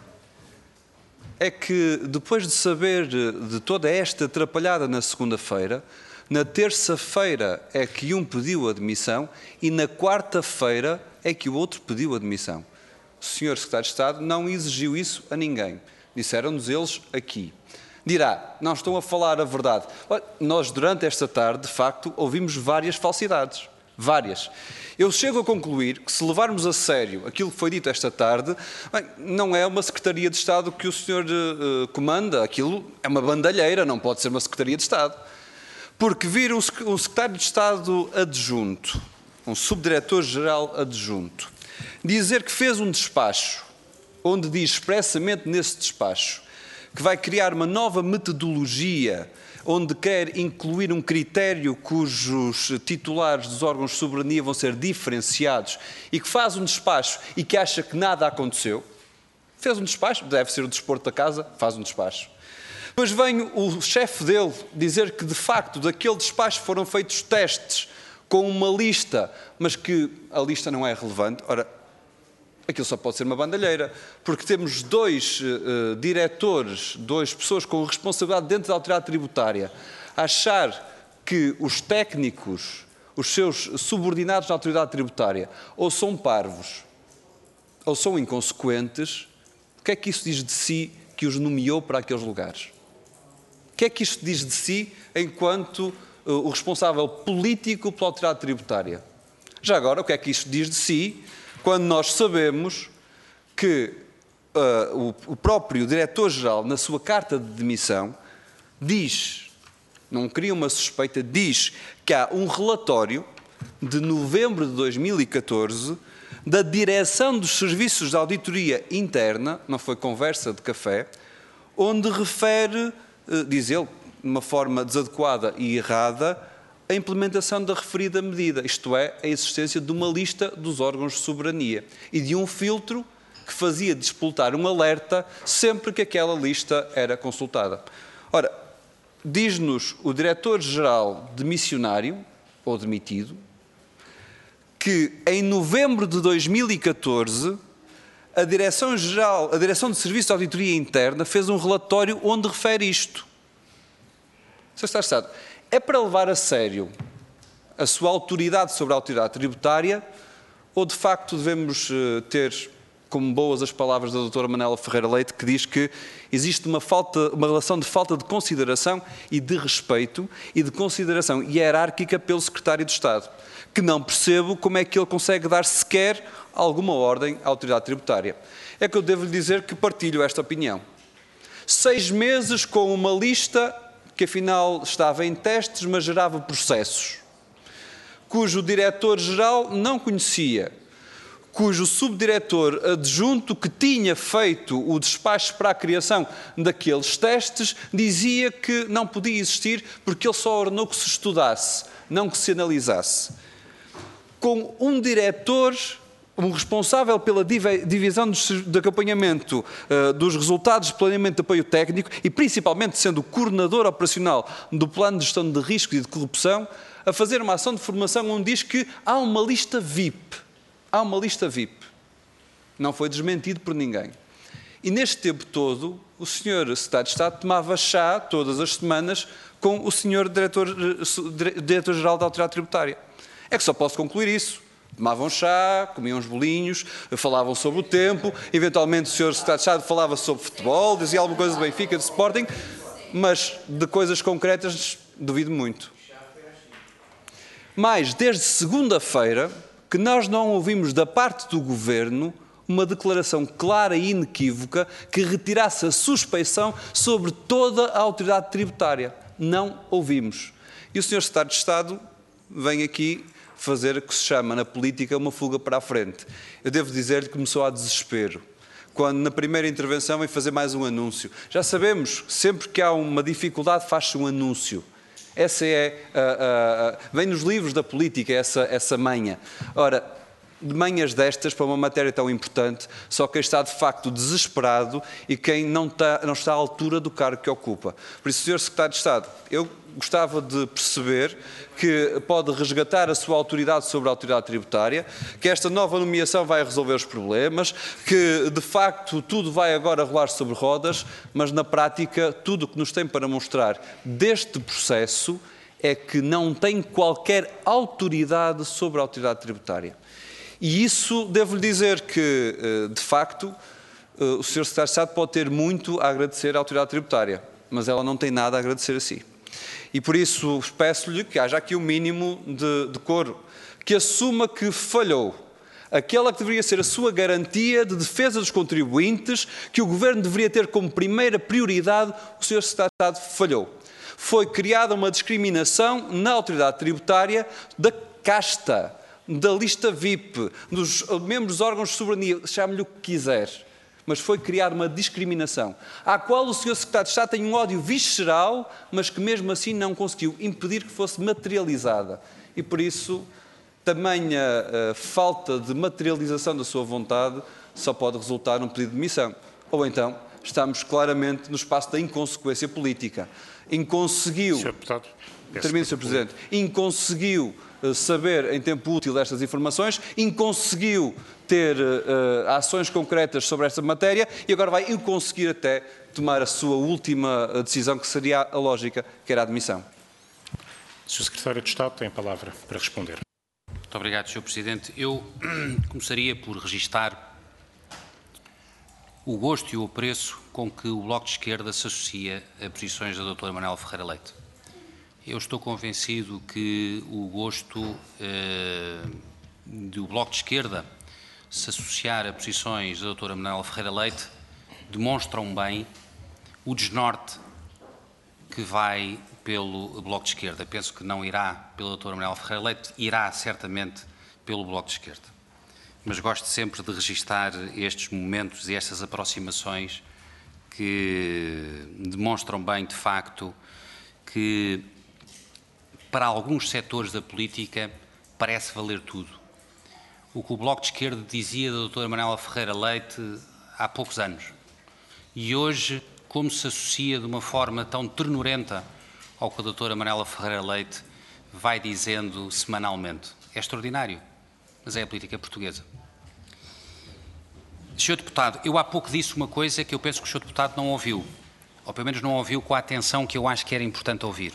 É que, depois de saber de toda esta atrapalhada na segunda-feira, na terça-feira é que um pediu admissão e na quarta-feira é que o outro pediu admissão. O senhor Secretário de Estado não exigiu isso a ninguém. Disseram-nos eles aqui. Dirá, não estão a falar a verdade. Olha, nós, durante esta tarde, de facto, ouvimos várias falsidades. Várias. Eu chego a concluir que, se levarmos a sério aquilo que foi dito esta tarde, bem, não é uma Secretaria de Estado que o senhor uh, comanda. Aquilo é uma bandalheira, não pode ser uma Secretaria de Estado. Porque vir um, um Secretário de Estado adjunto, um Subdiretor-Geral adjunto, dizer que fez um despacho, onde diz expressamente nesse despacho que vai criar uma nova metodologia, onde quer incluir um critério cujos titulares dos órgãos de soberania vão ser diferenciados, e que faz um despacho e que acha que nada aconteceu, fez um despacho, deve ser o desporto da casa, faz um despacho. Depois vem o chefe dele dizer que, de facto, daquele despacho foram feitos testes com uma lista, mas que a lista não é relevante. Ora, aquilo só pode ser uma bandalheira, porque temos dois uh, diretores, duas pessoas com responsabilidade dentro da autoridade tributária, a achar que os técnicos, os seus subordinados na autoridade tributária, ou são parvos, ou são inconsequentes. O que é que isso diz de si que os nomeou para aqueles lugares? O que é que isto diz de si enquanto uh, o responsável político pela autoridade tributária? Já agora, o que é que isto diz de si quando nós sabemos que uh, o, o próprio Diretor-Geral, na sua carta de demissão, diz, não cria uma suspeita, diz que há um relatório de novembro de dois mil e catorze da Direção dos Serviços de Auditoria Interna, não foi conversa de café, onde refere, uh, diz ele, de uma forma desadequada e errada, a implementação da referida medida, isto é, a existência de uma lista dos órgãos de soberania e de um filtro que fazia despoltar um alerta sempre que aquela lista era consultada. Ora, diz-nos o Diretor-Geral demissionário, ou demitido, que em novembro de dois mil e catorze a Direção-Geral, a Direção de Serviços de Auditoria Interna fez um relatório onde refere isto. senhor Secretário de Estado, é para levar a sério a sua autoridade sobre a autoridade tributária ou de facto devemos ter como boas as palavras da doutora Manela Ferreira Leite, que diz que existe uma, falta, uma relação de falta de consideração e de respeito e de consideração hierárquica pelo Secretário de Estado, que não percebo como é que ele consegue dar sequer alguma ordem à autoridade tributária. É que eu devo lhe dizer que partilho esta opinião. Seis meses com uma lista que afinal estava em testes, mas gerava processos, cujo diretor-geral não conhecia, cujo subdiretor adjunto que tinha feito o despacho para a criação daqueles testes dizia que não podia existir porque ele só ordenou que se estudasse, não que se analisasse. Com um diretor, um responsável pela divisão de acompanhamento uh, dos resultados de planeamento de apoio técnico e principalmente sendo o coordenador operacional do plano de gestão de risco e de corrupção, a fazer uma ação de formação onde diz que há uma lista V I P. Há uma lista V I P. Não foi desmentido por ninguém. E neste tempo todo, o senhor Secretário de Estado tomava chá todas as semanas com o senhor Diretor-Geral da Autoridade Tributária. É que só posso concluir isso. Tomavam chá, comiam uns bolinhos, falavam sobre o tempo, eventualmente o senhor Secretário de Estado falava sobre futebol, dizia alguma coisa de Benfica, de Sporting, mas de coisas concretas duvido muito. Mas desde segunda-feira que nós não ouvimos da parte do Governo uma declaração clara e inequívoca que retirasse a suspeição sobre toda a autoridade tributária. Não ouvimos. E o senhor Secretário de Estado vem aqui fazer o que se chama na política uma fuga para a frente. Eu devo dizer-lhe que começou a desespero, quando na primeira intervenção vem fazer mais um anúncio. Já sabemos, sempre que há uma dificuldade faz-se um anúncio. Essa é, uh, uh, uh, vem nos livros da política essa, essa manha. Ora, de manhas destas, para uma matéria tão importante, só quem está de facto desesperado e quem não está, não está à altura do cargo que ocupa. Por isso, senhor Secretário de Estado, eu gostava de perceber que pode resgatar a sua autoridade sobre a autoridade tributária, que esta nova nomeação vai resolver os problemas, que de facto tudo vai agora rolar sobre rodas, mas na prática tudo o que nos tem para mostrar deste processo é que não tem qualquer autoridade sobre a autoridade tributária. E isso, devo-lhe dizer que, de facto, o senhor Secretário de Estado pode ter muito a agradecer à autoridade tributária, mas ela não tem nada a agradecer a si. E por isso peço-lhe que haja aqui o mínimo de decoro, que assuma que falhou. Aquela que deveria ser a sua garantia de defesa dos contribuintes, que o Governo deveria ter como primeira prioridade, o senhor Secretário de Estado falhou. Foi criada uma discriminação na autoridade tributária da casta, da lista V I P, dos membros dos órgãos de soberania, chame-lhe o que quiser. Mas foi criada uma discriminação, à qual o senhor Secretário de Estado tem um ódio visceral, mas que mesmo assim não conseguiu impedir que fosse materializada. E por isso, tamanha uh, falta de materialização da sua vontade só pode resultar num pedido de demissão. Ou então, estamos claramente no espaço da inconsequência política. Inconseguiu... senhor Deputado, termino, senhor Presidente. Inconseguiu saber em tempo útil estas informações, inconseguiu ter uh, ações concretas sobre esta matéria e agora vai inconseguir até tomar a sua última decisão, que seria a lógica, que era a admissão.
senhor Secretário de Estado tem a palavra para responder.
Muito obrigado, senhor Presidente. Eu começaria por registar o gosto e o apreço com que o Bloco de Esquerda se associa a posições da doutora Manela Ferreira Leite. Eu estou convencido que o gosto eh, do Bloco de Esquerda se associar a posições da doutora Manela Ferreira Leite demonstram bem o desnorte que vai pelo Bloco de Esquerda. Penso que não irá pela doutora Manela Ferreira Leite, irá certamente pelo Bloco de Esquerda. Mas gosto sempre de registar estes momentos e estas aproximações que demonstram bem, de facto, que para alguns setores da política parece valer tudo. O que o Bloco de Esquerda dizia da doutora Manela Ferreira Leite há poucos anos. E hoje, como se associa de uma forma tão ternurenta ao que a doutora Manela Ferreira Leite vai dizendo semanalmente. É extraordinário. mas é a política portuguesa. senhor Deputado, eu há pouco disse uma coisa que eu penso que o senhor Deputado não ouviu, ou pelo menos não ouviu com a atenção que eu acho que era importante ouvir.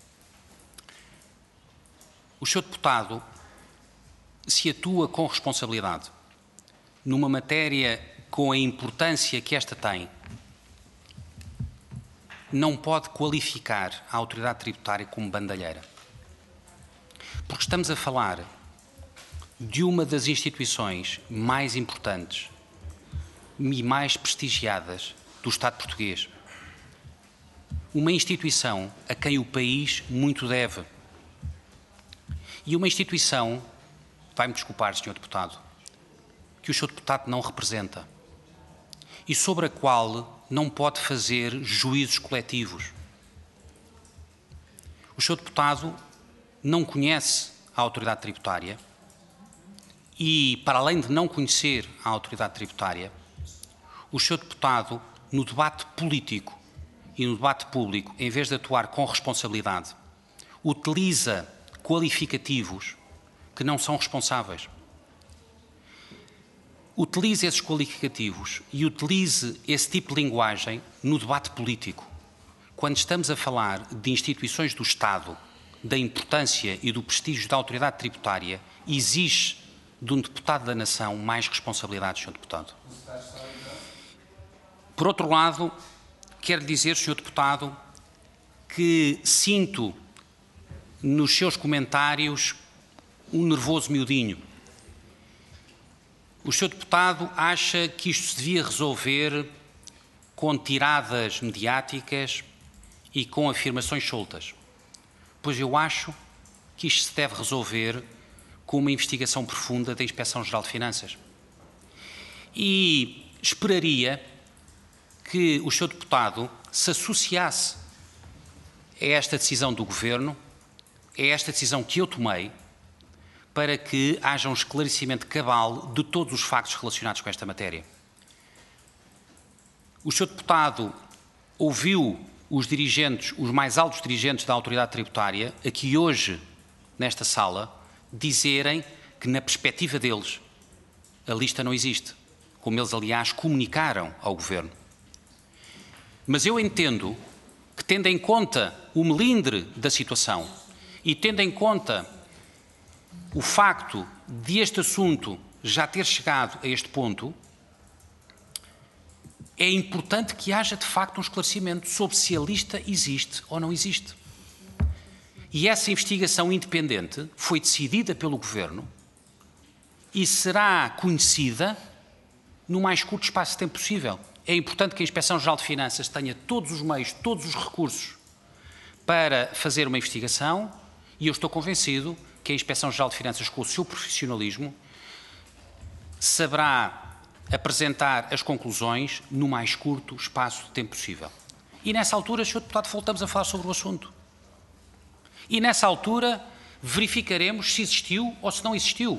O senhor Deputado se atua com responsabilidade numa matéria com a importância que esta tem, não pode qualificar a autoridade tributária como bandalheira. Porque estamos a falar de uma das instituições mais importantes e mais prestigiadas do Estado português. Uma instituição a quem o país muito deve. E uma instituição, vai-me desculpar, senhor Deputado, que o senhor Deputado não representa e sobre a qual não pode fazer juízos coletivos. O senhor Deputado não conhece a autoridade tributária e, para além de não conhecer a autoridade tributária, o senhor Deputado, no debate político e no debate público, em vez de atuar com responsabilidade, utiliza qualificativos que não são responsáveis. Utilize esses qualificativos e utilize esse tipo de linguagem no debate político. Quando estamos a falar de instituições do Estado, da importância e do prestígio da autoridade tributária, exige de um deputado da nação mais responsabilidade, senhor Deputado. Por outro lado, quero dizer, senhor Deputado, que sinto nos seus comentários um nervoso miudinho. O senhor Deputado acha que isto se devia resolver com tiradas mediáticas e com afirmações soltas. Pois eu acho que isto se deve resolver com uma investigação profunda da Inspeção-Geral de Finanças. E esperaria que o senhor Deputado se associasse a esta decisão do Governo, a esta decisão que eu tomei, para que haja um esclarecimento cabal de todos os factos relacionados com esta matéria. O senhor Deputado ouviu os dirigentes, os mais altos dirigentes da autoridade tributária, aqui hoje, nesta sala, dizerem que, na perspectiva deles, a lista não existe, como eles, aliás, comunicaram ao Governo. Mas eu entendo que, tendo em conta o melindre da situação e tendo em conta o facto de este assunto já ter chegado a este ponto, é importante que haja, de facto, um esclarecimento sobre se a lista existe ou não existe. E essa investigação independente foi decidida pelo Governo e será conhecida no mais curto espaço de tempo possível. É importante que a Inspeção-Geral de Finanças tenha todos os meios, todos os recursos para fazer uma investigação e eu estou convencido que a Inspeção-Geral de Finanças, com o seu profissionalismo, saberá apresentar as conclusões no mais curto espaço de tempo possível. E nessa altura, senhor Deputado, voltamos a falar sobre o assunto. E nessa altura verificaremos se existiu ou se não existiu.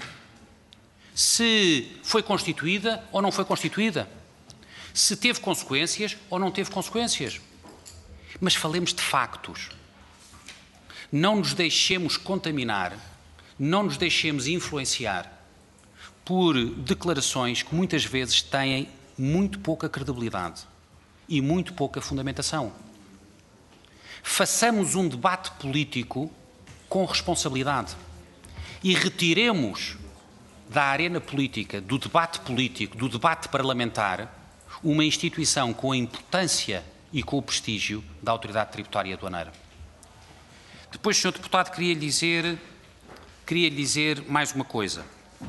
Se foi constituída ou não foi constituída. Se teve consequências ou não teve consequências. Mas falemos de factos. Não nos deixemos contaminar, não nos deixemos influenciar por declarações que muitas vezes têm muito pouca credibilidade e muito pouca fundamentação. Façamos um debate político com responsabilidade e retiremos da arena política, do debate político, do debate parlamentar, uma instituição com a importância e com o prestígio da Autoridade Tributária Aduaneira. Depois, senhor Deputado, queria lhe dizer, queria lhe dizer mais uma coisa.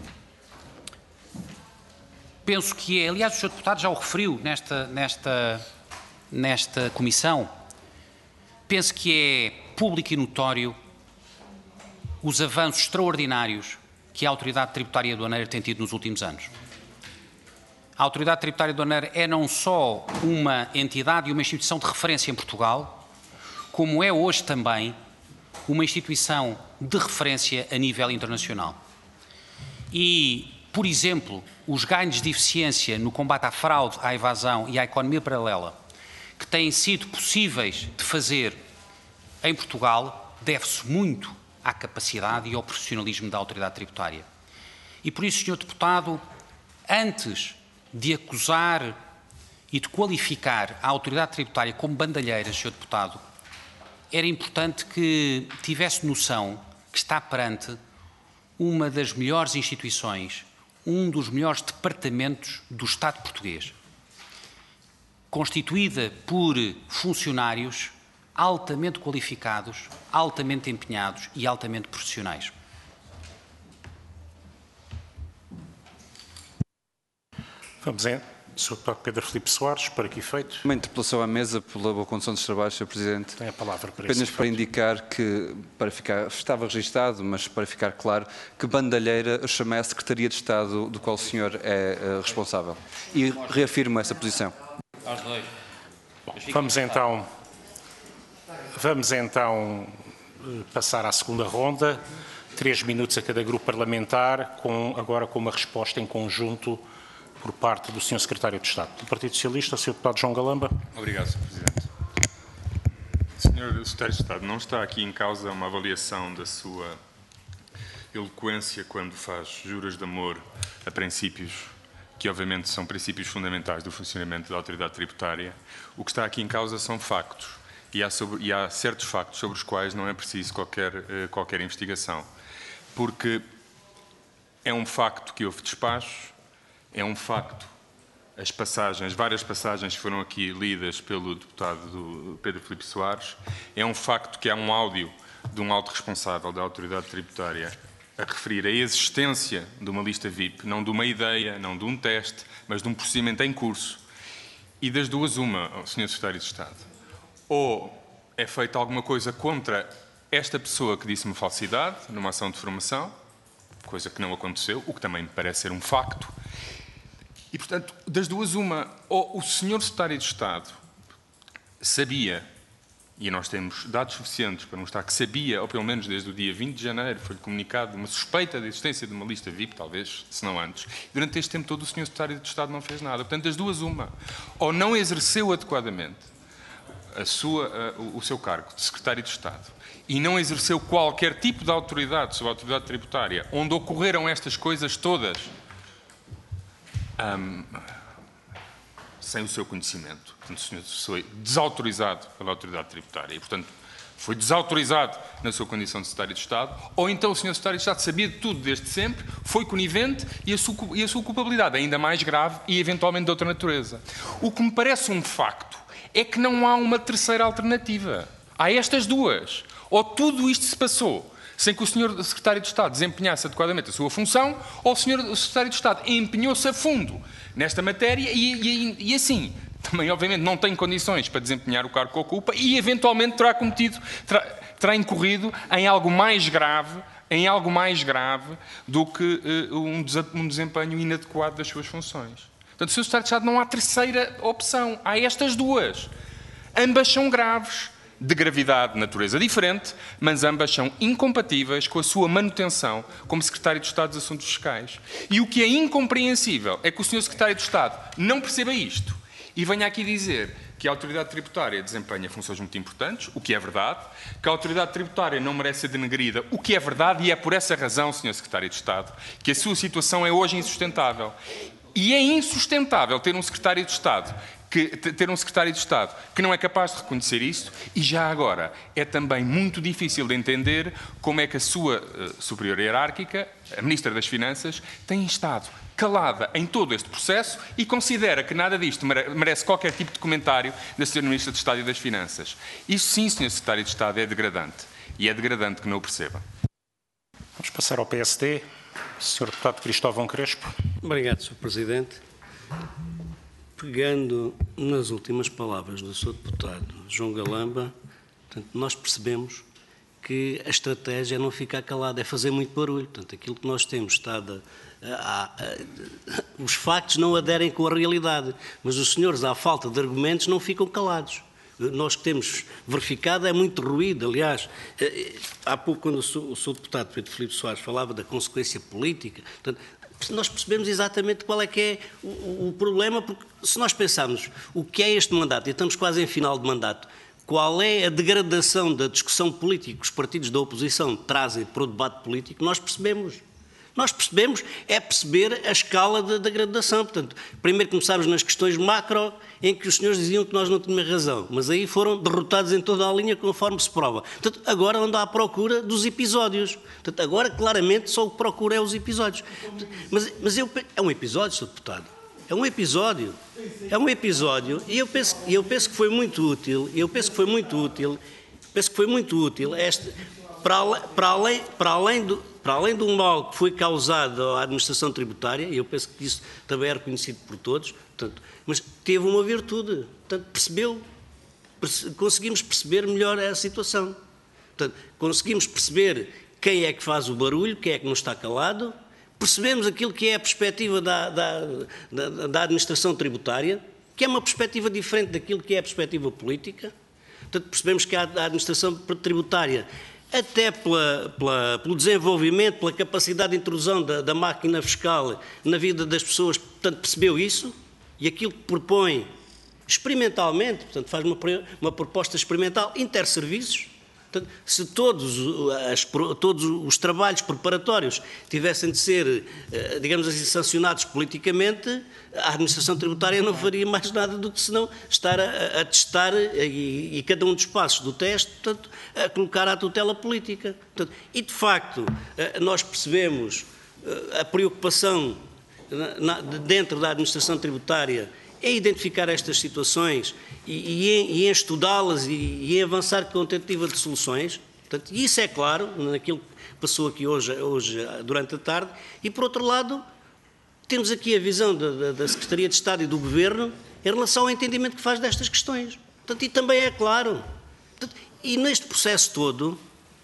Penso que é, aliás, o senhor Deputado já o referiu nesta, nesta, nesta comissão, penso que é público e notório os avanços extraordinários que a Autoridade Tributária Aduaneira tem tido nos últimos anos. A Autoridade Tributária Aduaneira é não só uma entidade e uma instituição de referência em Portugal, como é hoje também uma instituição de referência a nível internacional. E, por exemplo, os ganhos de eficiência no combate à fraude, à evasão e à economia paralela, que têm sido possíveis de fazer em Portugal, deve-se muito à capacidade e ao profissionalismo da autoridade tributária. E por isso, senhor Deputado, antes de acusar e de qualificar a autoridade tributária como bandalheira, senhor Deputado, era importante que tivesse noção que está perante uma das melhores instituições, um dos melhores departamentos do Estado português, constituída por funcionários altamente qualificados, altamente empenhados e altamente profissionais.
Vamos em. senhor Deputado Pedro Filipe Soares, para que efeito?
Uma interpelação à mesa pela boa condução dos trabalhos, senhor Presidente.
Tem a palavra para
Apenas
isso.
para indicar que, para ficar, estava registado, mas para ficar claro, que bandalheira eu chamei a Secretaria de Estado do qual o senhor é uh, responsável. E reafirmo essa posição.
Bom, vamos então, vamos então passar à segunda ronda. Três minutos a cada grupo parlamentar, com, agora com uma resposta em conjunto por parte do senhor Secretário de Estado. Do Partido Socialista, o senhor Deputado João Galamba.
Obrigado, senhor Presidente. senhor Secretário de Estado, não está aqui em causa uma avaliação da sua eloquência quando faz juras de amor a princípios que obviamente são princípios fundamentais do funcionamento da autoridade tributária. O que está aqui em causa são factos. E há, sobre, e há certos factos sobre os quais não é preciso qualquer, qualquer investigação. Porque é um facto que houve despachos, é um facto, as passagens, várias passagens que foram aqui lidas pelo deputado Pedro Filipe Soares, é um facto que há um áudio de um alto responsável da autoridade tributária a referir a existência de uma lista V I P, não de uma ideia, não de um teste, mas de um procedimento em curso. E das duas, uma, senhor Secretário de Estado, ou é feita alguma coisa contra esta pessoa que disse uma falsidade numa ação de formação, coisa que não aconteceu, o que também me parece ser um facto. E, portanto, das duas, uma, ou o senhor Secretário de Estado sabia, e nós temos dados suficientes para mostrar que sabia, ou pelo menos desde o dia vinte de janeiro, foi-lhe comunicado uma suspeita da existência de uma lista V I P, talvez, se não antes. Durante este tempo todo o senhor Secretário de Estado não fez nada. Portanto, das duas, uma, ou não exerceu adequadamente a sua, a, o seu cargo de Secretário de Estado e não exerceu qualquer tipo de autoridade sobre a autoridade tributária, onde ocorreram estas coisas todas, Um, sem o seu conhecimento. Portanto, o senhor foi desautorizado pela autoridade tributária e, portanto, foi desautorizado na sua condição de Secretário de Estado, ou então o senhor Secretário de Estado sabia de tudo desde sempre, foi conivente e a sua, e a sua culpabilidade é ainda mais grave e, eventualmente, de outra natureza. O que me parece um facto é que não há uma terceira alternativa. Há estas duas. Ou tudo isto se passou sem que o senhor Secretário de Estado desempenhasse adequadamente a sua função, ou o senhor Secretário de Estado empenhou-se a fundo nesta matéria e, e, e assim, também obviamente não tem condições para desempenhar o cargo que ocupa e eventualmente terá cometido, terá, terá incorrido em algo mais grave, em algo mais grave do que uh, um, um desempenho inadequado das suas funções. Portanto, o senhor Secretário de Estado não há terceira opção, há estas duas. Ambas são graves, de gravidade de natureza diferente, mas ambas são incompatíveis com a sua manutenção como Secretário de Estado dos Assuntos Fiscais. E o que é incompreensível é que o senhor Secretário de Estado não perceba isto e venha aqui dizer que a autoridade tributária desempenha funções muito importantes, o que é verdade, que a autoridade tributária não merece ser denegrida, o que é verdade, e é por essa razão, senhor Secretário de Estado, que a sua situação é hoje insustentável. E é insustentável ter um Secretário de Estado Que, ter um secretário de Estado que não é capaz de reconhecer isto, e já agora é também muito difícil de entender como é que a sua uh, superior hierárquica, a Ministra das Finanças, tem estado calada em todo este processo e considera que nada disto merece qualquer tipo de comentário da senhora Ministra de Estado e das Finanças. Isso sim, senhor Secretário de Estado, é degradante. E é degradante que não o perceba.
Vamos passar ao P S D. senhor Deputado Cristóvão Crespo.
Obrigado, senhor Presidente. Pegando nas últimas palavras do senhor Deputado João Galamba, portanto, nós percebemos que a estratégia é não ficar calado, é fazer muito barulho. Portanto, aquilo que nós temos estado a, a, a, os factos não aderem com a realidade, mas os senhores, à falta de argumentos, não ficam calados. Nós que temos verificado é muito ruído. Aliás, há pouco, quando o senhor, o senhor Deputado Pedro Filipe Soares falava da consequência política, portanto, nós percebemos exatamente qual é que é o, o problema, porque se nós pensarmos o que é este mandato, e estamos quase em final de mandato, qual é a degradação da discussão política que os partidos da oposição trazem para o debate político, nós percebemos. Nós percebemos, é perceber a escala da degradação. Portanto, primeiro começámos nas questões macro, em que os senhores diziam que nós não tínhamos razão, mas aí foram derrotados em toda a linha, conforme se prova. Portanto, agora anda à procura dos episódios. Portanto, agora, claramente, só o que procura é os episódios. Mas, mas eu, é um episódio, senhor Deputado. É um episódio. É um episódio. E eu penso, eu penso que foi muito útil, eu penso que foi muito útil, penso que foi muito útil, este, para, para, além, para além do... Para além do mal que foi causado à administração tributária, e eu penso que isso também é reconhecido por todos, portanto, mas teve uma virtude, portanto, percebeu, perce, conseguimos perceber melhor a situação. Portanto, conseguimos perceber quem é que faz o barulho, quem é que não está calado, percebemos aquilo que é a perspectiva da, da, da, da administração tributária, que é uma perspectiva diferente daquilo que é a perspectiva política. Portanto, percebemos que a, a administração tributária, até pela, pela, pelo desenvolvimento, pela capacidade de intrusão da, da máquina fiscal na vida das pessoas, portanto, percebeu isso, e aquilo que propõe experimentalmente, portanto, faz uma, uma proposta experimental interserviços. Portanto, se todos, as, todos os trabalhos preparatórios tivessem de ser, digamos assim, sancionados politicamente, a administração tributária não faria mais nada do que senão estar a, a testar e, e cada um dos passos do teste, portanto, a colocar à tutela política. Portanto, e, de facto, nós percebemos a preocupação na, dentro da administração tributária é identificar estas situações e, e, em, e em estudá-las e, e em avançar com tentativa de soluções. Portanto, isso é claro naquilo que passou aqui hoje, hoje durante a tarde. E, por outro lado, temos aqui a visão da, da, da Secretaria de Estado e do Governo em relação ao entendimento que faz destas questões. Portanto, e também é claro. Portanto, e neste processo todo,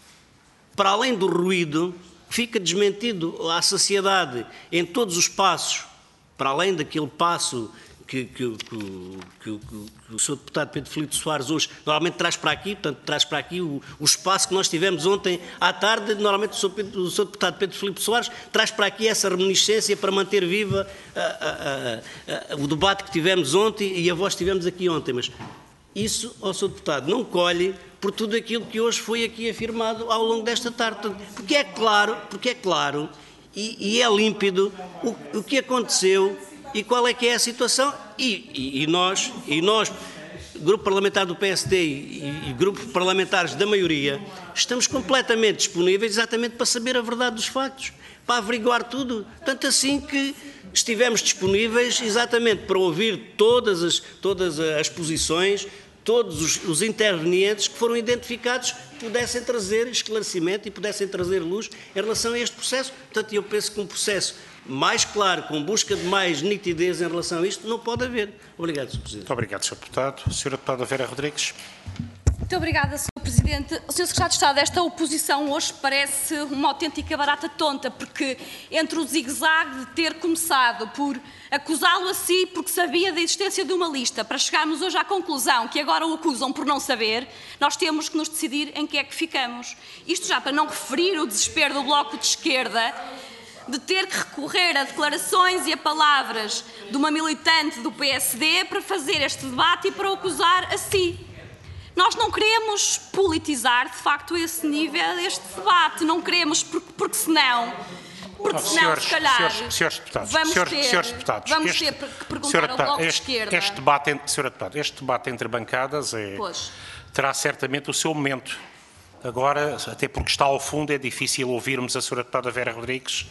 para além do ruído, fica desmentido à sociedade em todos os passos, para além daquele passo Que, que, que, que, que o senhor Deputado Pedro Filipe Soares hoje normalmente traz para aqui, portanto, traz para aqui o, o espaço que nós tivemos ontem à tarde, normalmente o senhor, Pedro, o senhor Deputado Pedro Filipe Soares traz para aqui essa reminiscência para manter viva a, a, a, a, o debate que tivemos ontem e a voz que tivemos aqui ontem, mas isso, ó senhor Deputado, não colhe por tudo aquilo que hoje foi aqui afirmado ao longo desta tarde, porque é claro, porque é claro e, e é límpido o, o que aconteceu e qual é que é a situação, e, e, e, nós, e nós, Grupo Parlamentar do P S D e, e grupos parlamentares da maioria, estamos completamente disponíveis exatamente para saber a verdade dos factos, para averiguar tudo, tanto assim que estivemos disponíveis exatamente para ouvir todas as, todas as posições, todos os, os intervenientes que foram identificados pudessem trazer esclarecimento e pudessem trazer luz em relação a este processo. Portanto, eu penso que um processo mais claro, com busca de mais nitidez em relação a isto, não pode haver. Obrigado, senhor Presidente.
Muito obrigado, senhor Deputado. senhora Deputada Vera Rodrigues.
Muito obrigada, senhor Presidente. O senhor Secretário de Estado, esta oposição hoje parece uma autêntica barata tonta, porque entre o zigue-zague de ter começado por acusá-lo a si porque sabia da existência de uma lista, para chegarmos hoje à conclusão que agora o acusam por não saber, nós temos que nos decidir em que é que ficamos. Isto já para não referir o desespero do Bloco de Esquerda, de ter que recorrer a declarações e a palavras de uma militante do P S D para fazer este debate e para o acusar a si. Nós não queremos politizar, de facto, a esse nível este debate. Não queremos, porque, porque senão, porque
oh,
senão,
senhores,
se calhar,
senhores, senhores deputados,
vamos,
senhores,
ter,
senhores deputados,
vamos
este,
ter que perguntar
senhora
ao Bloco
este,
de Esquerda.
Este debate, senhora Deputada, este debate entre bancadas é, terá certamente o seu momento. Agora, até porque está ao fundo, é difícil ouvirmos a senhora Deputada Vera Rodrigues.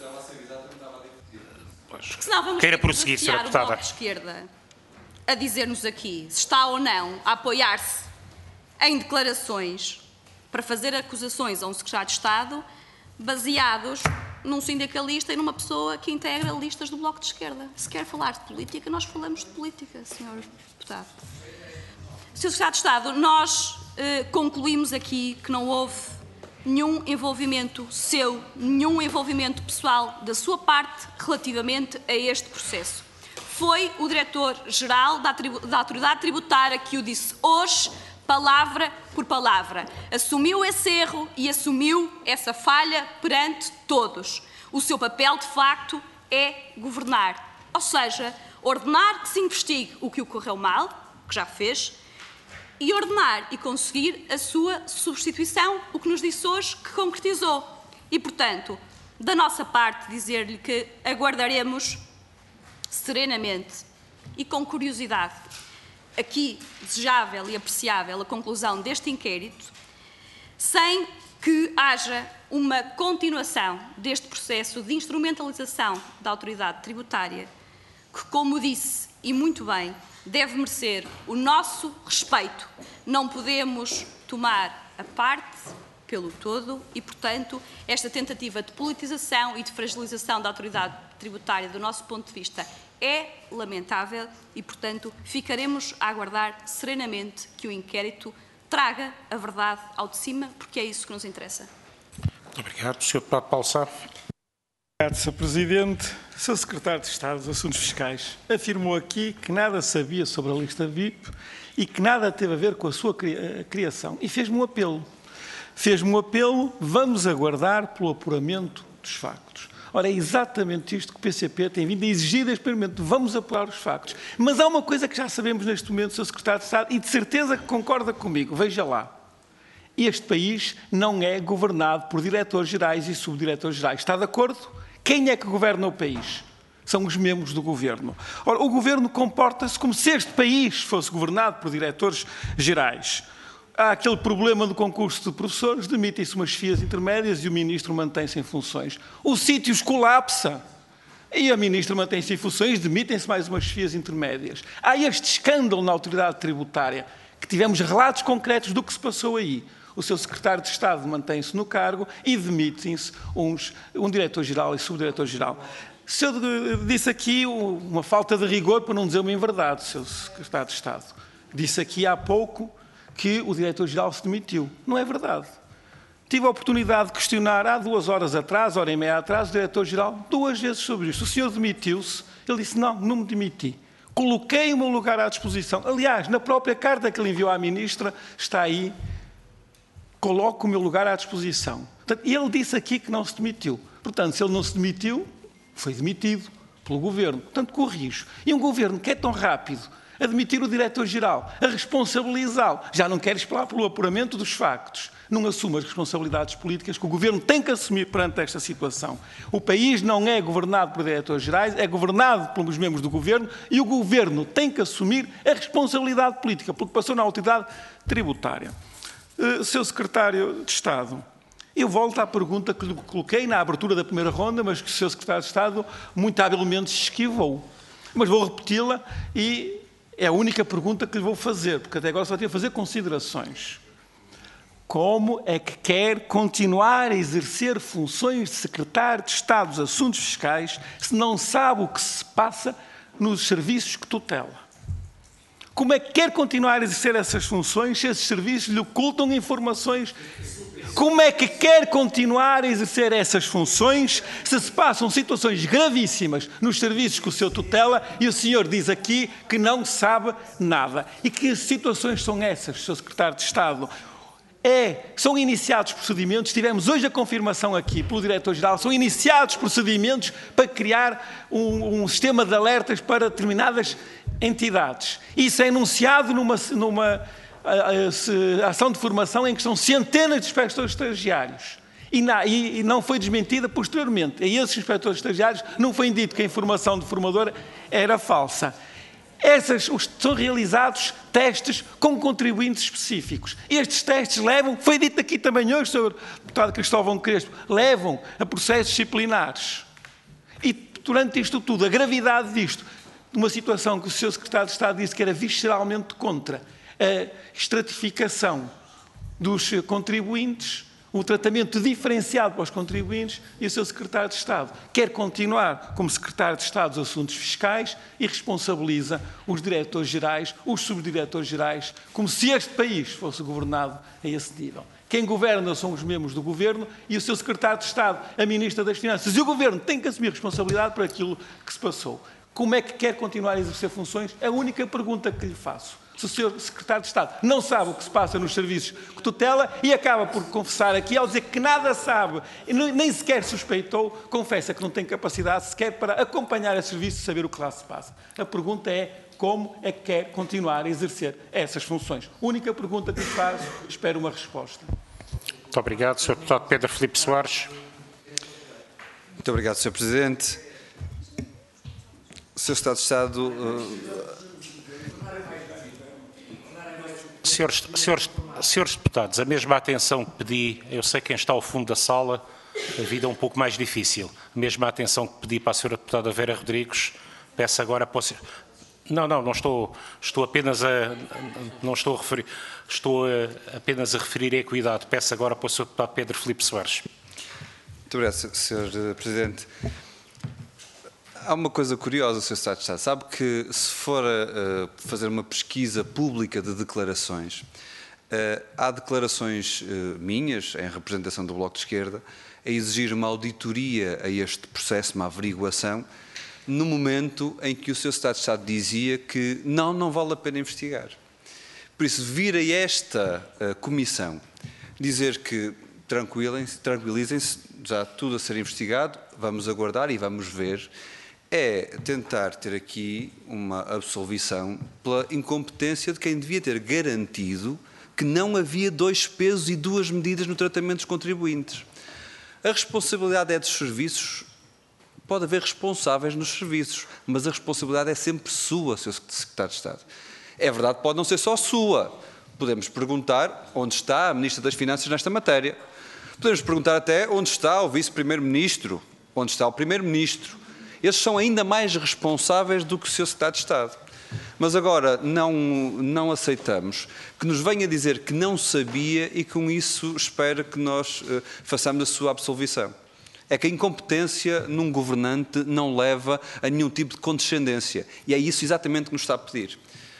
Porque senão vamos
Queira
ter que
prosseguir, senhora
desafiar o
Deputada.
Bloco de Esquerda a dizer-nos aqui se está ou não a apoiar-se em declarações para fazer acusações a um secretário de Estado baseados num sindicalista e numa pessoa que integra listas do Bloco de Esquerda. Se quer falar de política, nós falamos de política, senhor Deputado. senhor Secretário de Estado, nós eh, concluímos aqui que não houve nenhum envolvimento seu, nenhum envolvimento pessoal da sua parte relativamente a este processo. Foi o Diretor-Geral da, da Autoridade Tributária que o disse hoje, palavra por palavra. Assumiu esse erro e assumiu essa falha perante todos. O seu papel, de facto, é governar. Ou seja, ordenar que se investigue o que ocorreu mal, que já fez, e ordenar e conseguir a sua substituição, o que nos disse hoje que concretizou. E, portanto, da nossa parte, dizer-lhe que aguardaremos serenamente e com curiosidade, aqui desejável e apreciável, a conclusão deste inquérito, sem que haja uma continuação deste processo de instrumentalização da autoridade tributária, que, como disse, e muito bem, deve merecer o nosso respeito. Não podemos tomar a parte pelo todo e, portanto, esta tentativa de politização e de fragilização da autoridade tributária, do nosso ponto de vista, é lamentável e, portanto, ficaremos a aguardar serenamente que o inquérito traga a verdade ao de cima, porque é isso que nos interessa.
Muito obrigado. senhor Deputado Paulo Sá.
Obrigado, senhor Presidente. O senhor Secretário de Estado dos Assuntos Fiscais afirmou aqui que nada sabia sobre a lista V I P e que nada teve a ver com a sua criação. E fez-me um apelo. Fez-me um apelo, vamos aguardar pelo apuramento dos factos. Ora, é exatamente isto que o P C P tem vindo a exigir desde o primeiro momento. Vamos apurar os factos. Mas há uma coisa que já sabemos neste momento, senhor Secretário de Estado, e de certeza que concorda comigo. Veja lá. Este país não é governado por diretores-gerais e subdiretores-gerais. Está de acordo? Quem é que governa o país? São os membros do governo. Ora, o governo comporta-se como se este país fosse governado por diretores-gerais. Há aquele problema do concurso de professores, demitem-se umas chefias intermédias e o ministro mantém-se em funções. O sítio colapsa e a ministra mantém-se em funções, demitem-se mais umas chefias intermédias. Há este escândalo na autoridade tributária, que tivemos relatos concretos do que se passou aí. O seu secretário de Estado mantém-se no cargo e demitem-se uns, um diretor-geral e subdiretor-geral. O senhor disse aqui uma falta de rigor, para não dizer uma inverdade, o seu secretário de Estado. Disse aqui há pouco que o diretor-geral se demitiu. Não é verdade. Tive a oportunidade de questionar há duas horas atrás, hora e meia atrás, o diretor-geral duas vezes sobre isto. O senhor demitiu-se? Ele disse, não, não me demiti. Coloquei o meu lugar à disposição. Aliás, na própria carta que ele enviou à ministra, está aí, coloco o meu lugar à disposição. Portanto, ele disse aqui que não se demitiu. Portanto, se ele não se demitiu, foi demitido pelo governo. Portanto, corrijo. E um governo que é tão rápido a demitir o diretor-geral, a responsabilizá-lo, já não quer esperar pelo apuramento dos factos, não assume as responsabilidades políticas que o governo tem que assumir perante esta situação. O país não é governado por diretores-gerais, é governado pelos membros do governo e o governo tem que assumir a responsabilidade política, porque passou na autoridade tributária. Uh, seu secretário de Estado, eu volto à pergunta que lhe coloquei na abertura da primeira ronda, mas que o seu secretário de Estado muito habilmente se esquivou. Mas vou repeti-la e é a única pergunta que lhe vou fazer, porque até agora só tinha a fazer considerações. Como é que quer continuar a exercer funções de secretário de Estado dos Assuntos Fiscais se não sabe o que se passa nos serviços que tutela? Como é que quer continuar a exercer essas funções se esses serviços lhe ocultam informações? Como é que quer continuar a exercer essas funções se se passam situações gravíssimas nos serviços que o senhor tutela e o senhor diz aqui que não sabe nada? E que situações são essas, senhor secretário de Estado? É, são iniciados procedimentos, tivemos hoje a confirmação aqui pelo diretor-geral, são iniciados procedimentos para criar um, um sistema de alertas para determinadas entidades. Isso é enunciado numa, numa a, a, a ação de formação em que são centenas de inspectores estagiários. E, na, e, e não foi desmentida posteriormente. A esses inspectores estagiários não foi dito que a informação do formador era falsa. Essas, os, são realizados testes com contribuintes específicos. Estes testes levam, foi dito aqui também hoje, senhor deputado Cristóvão Crespo, levam a processos disciplinares. E durante isto tudo, a gravidade disto, uma situação que o senhor secretário de Estado disse que era visceralmente contra a estratificação dos contribuintes, o tratamento diferenciado para os contribuintes, e o seu secretário de Estado quer continuar como secretário de Estado dos Assuntos Fiscais e responsabiliza os diretores-gerais, os subdiretores-gerais, como se este país fosse governado a esse nível. Quem governa são os membros do governo e o seu secretário de Estado, a ministra das Finanças, e o governo tem que assumir responsabilidade por aquilo que se passou. Como é que quer continuar a exercer funções? É a única pergunta que lhe faço. Se o senhor secretário de Estado não sabe o que se passa nos serviços que tutela e acaba por confessar aqui, ao dizer que nada sabe, e nem sequer suspeitou, confessa que não tem capacidade sequer para acompanhar esse serviço e saber o que lá se passa. A pergunta é como é que quer continuar a exercer essas funções. Única pergunta que lhe faço, espero uma resposta.
Muito obrigado. senhor Deputado Pedro Filipe Soares.
Muito obrigado, senhor Presidente. senhor Secretário de Estado... Uh...
Senhores, senhores, senhores deputados, a mesma atenção que pedi, eu sei quem está ao fundo da sala, a vida é um pouco mais difícil. A mesma atenção que pedi para a senhora deputada Vera Rodrigues, peço agora para o senhor... Não, não, não estou, estou apenas a, não estou a referir, estou a, apenas a referir a equidade. Peço agora para o senhor deputado Pedro Filipe Soares.
Muito obrigado, senhor Presidente. Há uma coisa curiosa, senhor Secretário de Estado. Sabe que se for uh, fazer uma pesquisa pública de declarações, uh, há declarações uh, minhas, em representação do Bloco de Esquerda, a exigir uma auditoria a este processo, uma averiguação, no momento em que o senhor Secretário de Estado dizia que não, não vale a pena investigar. Por isso, vir a esta uh, comissão dizer que tranquilizem-se, tranquilizem-se, já tudo a ser investigado, vamos aguardar e vamos ver, é tentar ter aqui uma absolvição pela incompetência de quem devia ter garantido que não havia dois pesos e duas medidas no tratamento dos contribuintes. A responsabilidade é dos serviços. Pode haver responsáveis nos serviços, mas a responsabilidade é sempre sua, senhor Secretário de Estado. É verdade, pode não ser só sua. Podemos perguntar onde está a Ministra das Finanças nesta matéria. Podemos perguntar até onde está o Vice-Primeiro-Ministro, onde está o Primeiro-Ministro. Esses são ainda mais responsáveis do que o senhor Secretário de Estado. Mas agora não, não aceitamos que nos venha dizer que não sabia e com isso espera que nós uh, façamos a sua absolvição. É que a incompetência num governante não leva a nenhum tipo de condescendência. E é isso exatamente que nos está a pedir.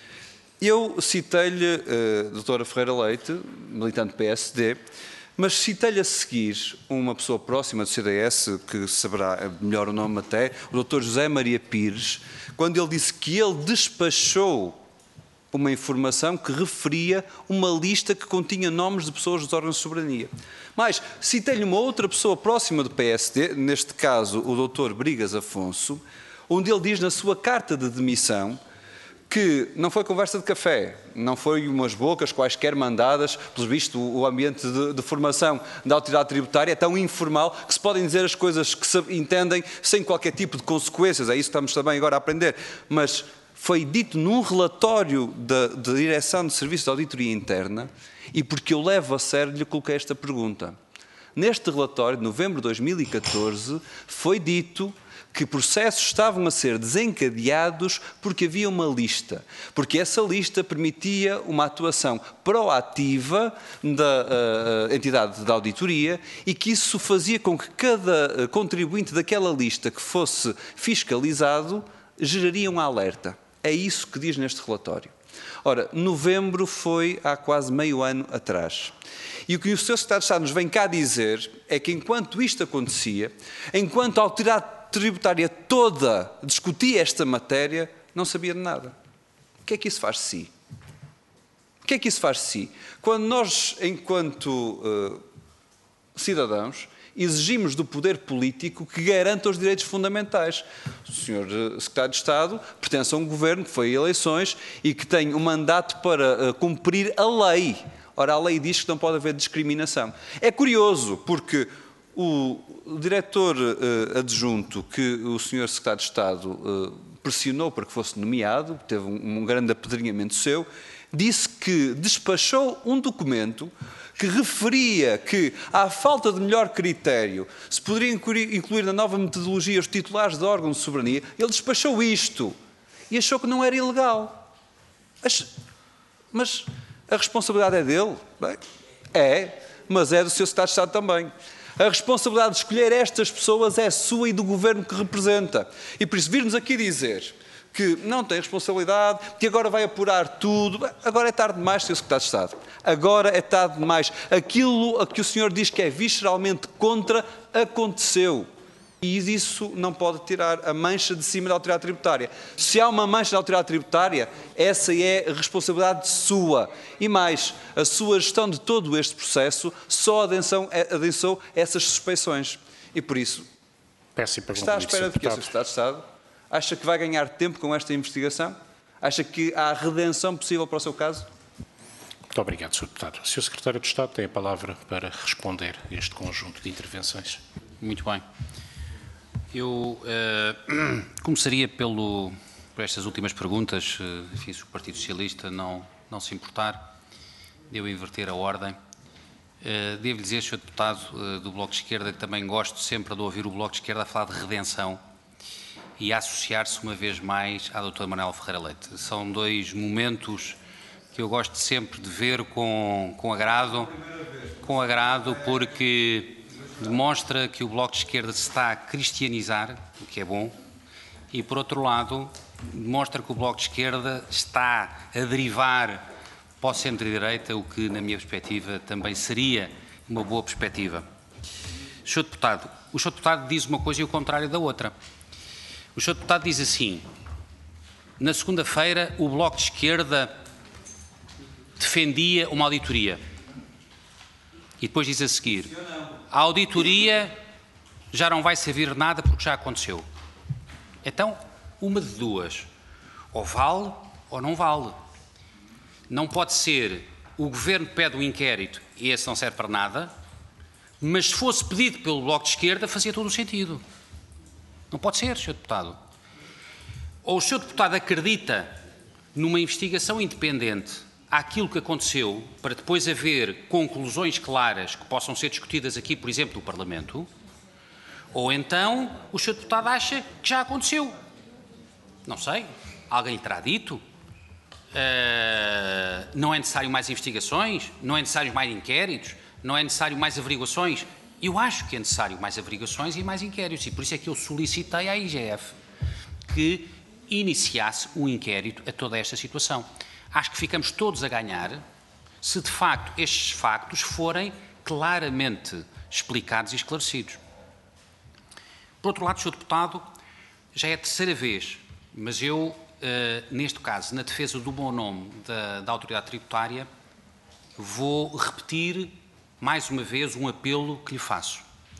Eu citei-lhe a doutora Ferreira Leite, militante do P S D, mas citei-lhe a seguir uma pessoa próxima do C D S, que saberá melhor o nome até, o doutor José Maria Pires, quando ele disse que ele despachou uma informação que referia uma lista que continha nomes de pessoas dos órgãos de soberania. Mas citei-lhe uma outra pessoa próxima do P S D, neste caso o doutor Brigas Afonso, onde ele diz na sua carta de demissão que não foi conversa de café, não foi umas bocas quaisquer mandadas, pelo visto o ambiente de, de formação da autoridade tributária é tão informal que se podem dizer as coisas que se entendem sem qualquer tipo de consequências, é isso que estamos também agora a aprender, mas foi dito num relatório da, da Direção de Serviços de Auditoria Interna e porque eu levo a sério lhe coloquei esta pergunta. Neste relatório, de novembro de dois mil e catorze, foi dito que processos estavam a ser desencadeados porque havia uma lista, porque essa lista permitia uma atuação proativa da uh, entidade da auditoria e que isso fazia com que cada contribuinte daquela lista que fosse fiscalizado geraria um alerta. É isso que diz neste relatório. Ora, novembro foi há quase meio ano atrás. E o que o senhor Secretário de Estado nos vem cá dizer é que enquanto isto acontecia, enquanto a autoridade tributária toda discutia esta matéria, não sabia de nada. O que é que isso faz de si? O que é que isso faz de si? Quando nós, enquanto uh, cidadãos, exigimos do poder político que garanta os direitos fundamentais. O senhor Secretário de Estado pertence a um governo que foi a eleições e que tem um mandato para uh, cumprir a lei. Ora, a lei diz que não pode haver discriminação. É curioso, porque o diretor uh, adjunto que o senhor Secretário de Estado uh, pressionou para que fosse nomeado, teve um, um grande apedrinhamento seu, disse que despachou um documento que referia que, à falta de melhor critério, se poderia incluir, incluir na nova metodologia os titulares de órgãos de soberania. Ele despachou isto e achou que não era ilegal. Mas a responsabilidade é dele? Bem, é, mas é do senhor Secretário de Estado também. A responsabilidade de escolher estas pessoas é sua e do governo que representa. E por isso vir-nos aqui dizer que não tem responsabilidade, que agora vai apurar tudo. Agora é tarde demais, senhor Secretário de Estado. Agora é tarde demais. Aquilo a que o senhor diz que é visceralmente contra, aconteceu. E isso não pode tirar a mancha de cima da autoridade tributária. Se há uma mancha da autoridade tributária, essa é a responsabilidade sua. E mais, a sua gestão de todo este processo só adensou, adensou essas suspeições. E por isso, está à espera de que o senhor Secretário de Estado acha que vai ganhar tempo com esta investigação? Acha que há redenção possível para o seu caso?
Muito obrigado, senhor Deputado. O senhor Secretário de Estado tem a palavra para responder a este conjunto de intervenções.
Muito bem. Eu uh, começaria pelo, por estas últimas perguntas, uh, enfim, se o Partido Socialista não, não se importar, de eu inverter a ordem. Uh, devo dizer, senhor Deputado uh, do Bloco de Esquerda, que também gosto sempre de ouvir o Bloco de Esquerda a falar de redenção e a associar-se uma vez mais à doutora Manuela Ferreira Leite. São dois momentos que eu gosto sempre de ver com, com agrado, com agrado, porque demonstra que o Bloco de Esquerda se está a cristianizar, o que é bom, e, por outro lado, demonstra que o Bloco de Esquerda está a derivar para o centro-direita, o que, na minha perspectiva, também seria uma boa perspectiva. senhor Deputado, o senhor Deputado diz uma coisa e o contrário da outra. O senhor Deputado diz assim: na segunda-feira o Bloco de Esquerda defendia uma auditoria. E depois diz a seguir: a auditoria já não vai servir de nada porque já aconteceu. Então, uma de duas: ou vale ou não vale. Não pode ser o Governo pede um inquérito e esse não serve para nada, mas se fosse pedido pelo Bloco de Esquerda fazia todo o sentido. Não pode ser, senhor Deputado. Ou o senhor Deputado acredita numa investigação independente àquilo que aconteceu, para depois haver conclusões claras que possam ser discutidas aqui, por exemplo, no Parlamento, ou então o senhor Deputado acha que já aconteceu. Não sei, alguém lhe terá dito? Uh, não é necessário mais investigações? Não é necessário mais inquéritos? Não é necessário mais averiguações? Eu acho que é necessário mais averiguações e mais inquéritos, e por isso é que eu solicitei à I G F que iniciasse um inquérito a toda esta situação. Acho que ficamos todos a ganhar se, de facto, estes factos forem claramente explicados e esclarecidos. Por outro lado, senhor Deputado, já é a terceira vez, mas eu, uh, neste caso, na defesa do bom nome da, da autoridade tributária, vou repetir mais uma vez um apelo que lhe faço.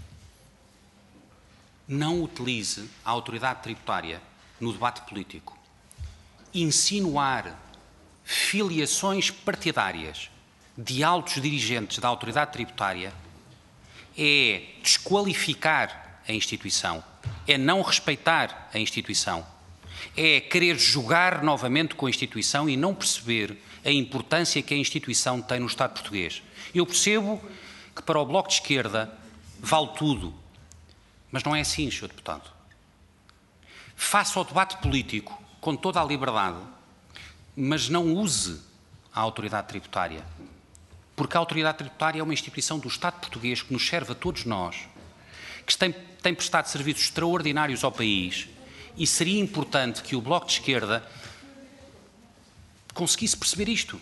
Não utilize a autoridade tributária no debate político. Insinuar filiações partidárias de altos dirigentes da autoridade tributária é desqualificar a instituição, é não respeitar a instituição, é querer jogar novamente com a instituição e não perceber a importância que a instituição tem no Estado português. Eu percebo que para o Bloco de Esquerda vale tudo, mas não é assim, senhor Deputado. Faça o debate político com toda a liberdade, mas não use a autoridade tributária, porque a autoridade tributária é uma instituição do Estado português que nos serve a todos nós, que tem, tem prestado serviços extraordinários ao país, e seria importante que o Bloco de Esquerda conseguisse perceber isto.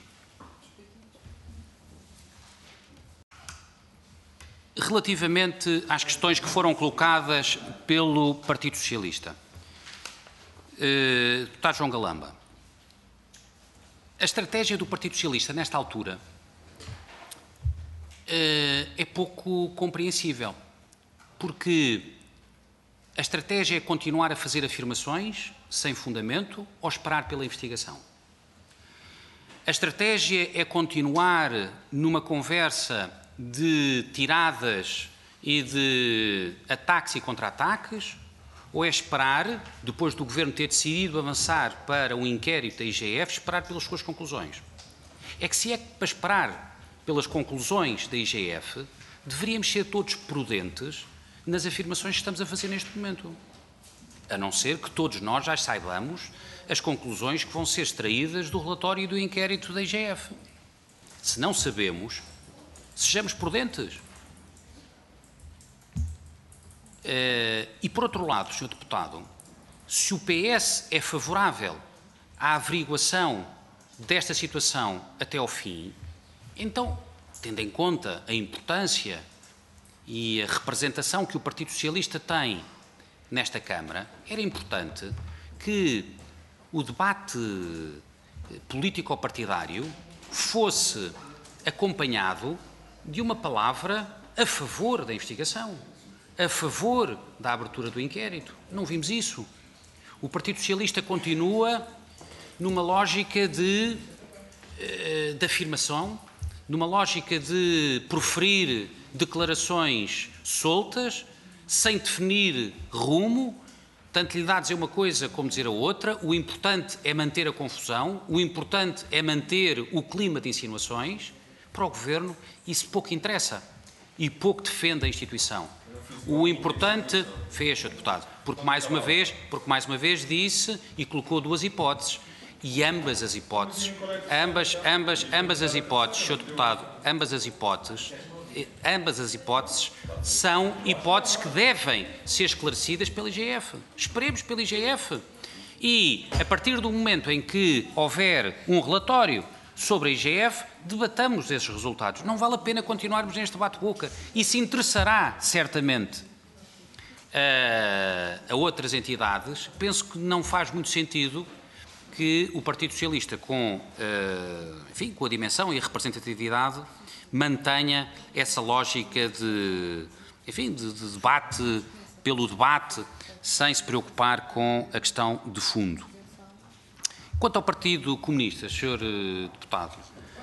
Relativamente às questões que foram colocadas pelo Partido Socialista, uh, deputado João Galamba, a estratégia do Partido Socialista nesta altura uh, é pouco compreensível, porque a estratégia é continuar a fazer afirmações sem fundamento ou esperar pela investigação. A estratégia é continuar numa conversa de tiradas e de ataques e contra-ataques, ou é esperar, depois do Governo ter decidido avançar para um inquérito da I G F, esperar pelas suas conclusões? É que se é para esperar pelas conclusões da I G F, deveríamos ser todos prudentes nas afirmações que estamos a fazer neste momento. A não ser que todos nós já saibamos as conclusões que vão ser extraídas do relatório e do inquérito da I G F. Se não sabemos, sejamos prudentes. Uh, e, por outro lado, senhor Deputado, se o P S é favorável à averiguação desta situação até ao fim, então, tendo em conta a importância e a representação que o Partido Socialista tem nesta Câmara, era importante que o debate político-partidário fosse acompanhado de uma palavra a favor da investigação, a favor da abertura do inquérito. Não vimos isso. O Partido Socialista continua numa lógica de, de afirmação, numa lógica de proferir declarações soltas, sem definir rumo, tanto lhe dá a dizer uma coisa como dizer a outra. O importante é manter a confusão, o importante é manter o clima de insinuações. Para o Governo isso pouco interessa e pouco defende a instituição. O importante, fecha, deputado, porque mais uma vez, porque mais uma vez disse e colocou duas hipóteses, e ambas as hipóteses, ambas, ambas, ambas as hipóteses, senhor Deputado, ambas as hipóteses, ambas as hipóteses são hipóteses que devem ser esclarecidas pela I G F. Esperemos pela I G F. E, a partir do momento em que houver um relatório sobre a I G F, debatamos esses resultados. Não vale a pena continuarmos neste bate-boca. Isso interessará, certamente, a, a outras entidades. Penso que não faz muito sentido que o Partido Socialista, com, enfim, com a dimensão e a representatividade, mantenha essa lógica de, enfim, de, de debate pelo debate, sem se preocupar com a questão de fundo. Quanto ao Partido Comunista, senhor Deputado,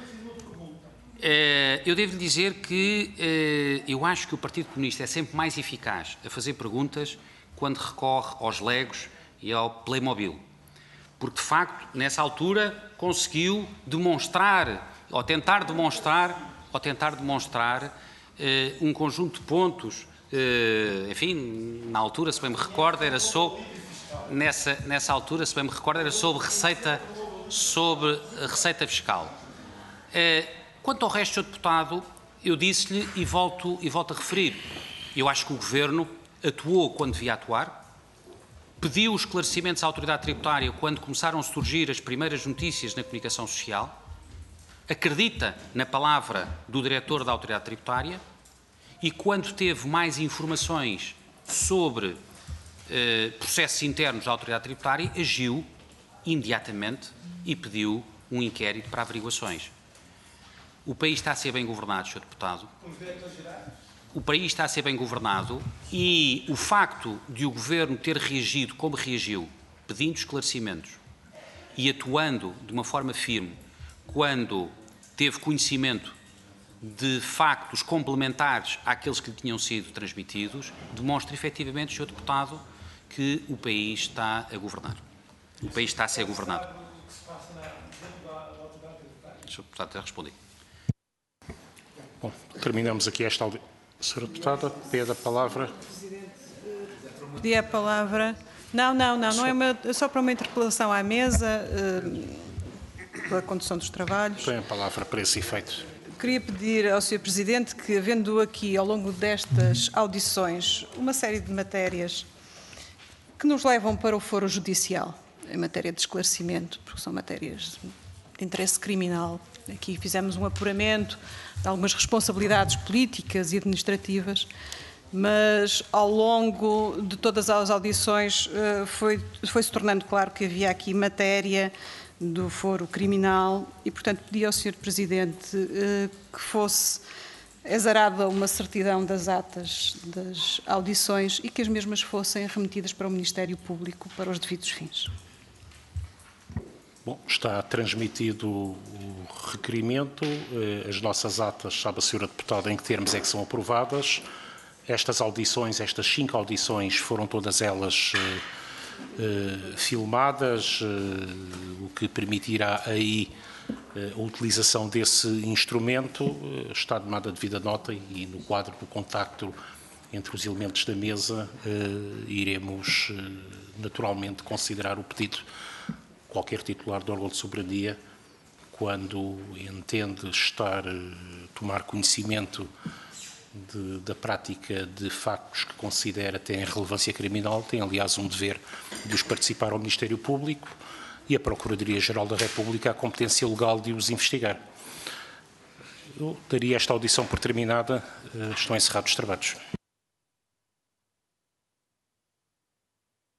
eu devo lhe dizer que eu acho que o Partido Comunista é sempre mais eficaz a fazer perguntas quando recorre aos legos e ao Playmobil. Porque, de facto, nessa altura conseguiu demonstrar, ou tentar demonstrar, ou tentar demonstrar eh, um conjunto de pontos, eh, enfim, na altura, se bem me recordo, era sobre, nessa, nessa altura, se bem me recordo, era sobre receita, sobre receita fiscal. Eh, quanto ao resto, senhor Deputado, eu disse-lhe e volto, e volto a referir, eu acho que o Governo atuou quando devia atuar, pediu esclarecimentos à autoridade tributária quando começaram a surgir as primeiras notícias na comunicação social, acredita na palavra do diretor da autoridade tributária e quando teve mais informações sobre eh, processos internos da autoridade tributária, agiu imediatamente e pediu um inquérito para averiguações. O país está a ser bem governado, senhor Deputado. O país está a ser bem governado e o facto de o Governo ter reagido como reagiu, pedindo esclarecimentos e atuando de uma forma firme quando teve conhecimento de factos complementares àqueles que lhe tinham sido transmitidos, demonstra efetivamente, senhor Deputado, que o país está a governar. O país está a ser governado. senhor Deputado, já respondi.
Bom, terminamos aqui esta audiência. senhora Deputada, pede a palavra.
Pedi a palavra. Não, não, não, não é, uma, é só para uma interpelação à mesa, uh, pela condução dos trabalhos.
Tem a palavra para esse efeito.
Queria pedir ao senhor Presidente que, havendo aqui, ao longo destas audições, uma série de matérias que nos levam para o foro judicial, em matéria de esclarecimento, porque são matérias de interesse criminal. Aqui fizemos um apuramento de algumas responsabilidades políticas e administrativas, mas ao longo de todas as audições foi, foi-se tornando claro que havia aqui matéria do foro criminal e, portanto, pedi ao senhor Presidente que fosse exarada uma certidão das atas das audições e que as mesmas fossem remetidas para o Ministério Público para os devidos fins.
Bom, está transmitido o requerimento, as nossas atas, sabe a senhora Deputada em que termos é que são aprovadas. Estas audições, estas cinco audições, foram todas elas uh, uh, filmadas, uh, o que permitirá aí uh, a utilização desse instrumento. Uh, está tomada devida nota e no quadro do contacto entre os elementos da mesa uh, iremos uh, naturalmente considerar o pedido qualquer titular do órgão de soberania, quando entende estar, tomar conhecimento de, da prática de factos que considera têm relevância criminal, tem aliás um dever de os participar ao Ministério Público e a Procuradoria-Geral da República a competência legal de os investigar. Eu daria esta audição por terminada, estão encerrados os trabalhos.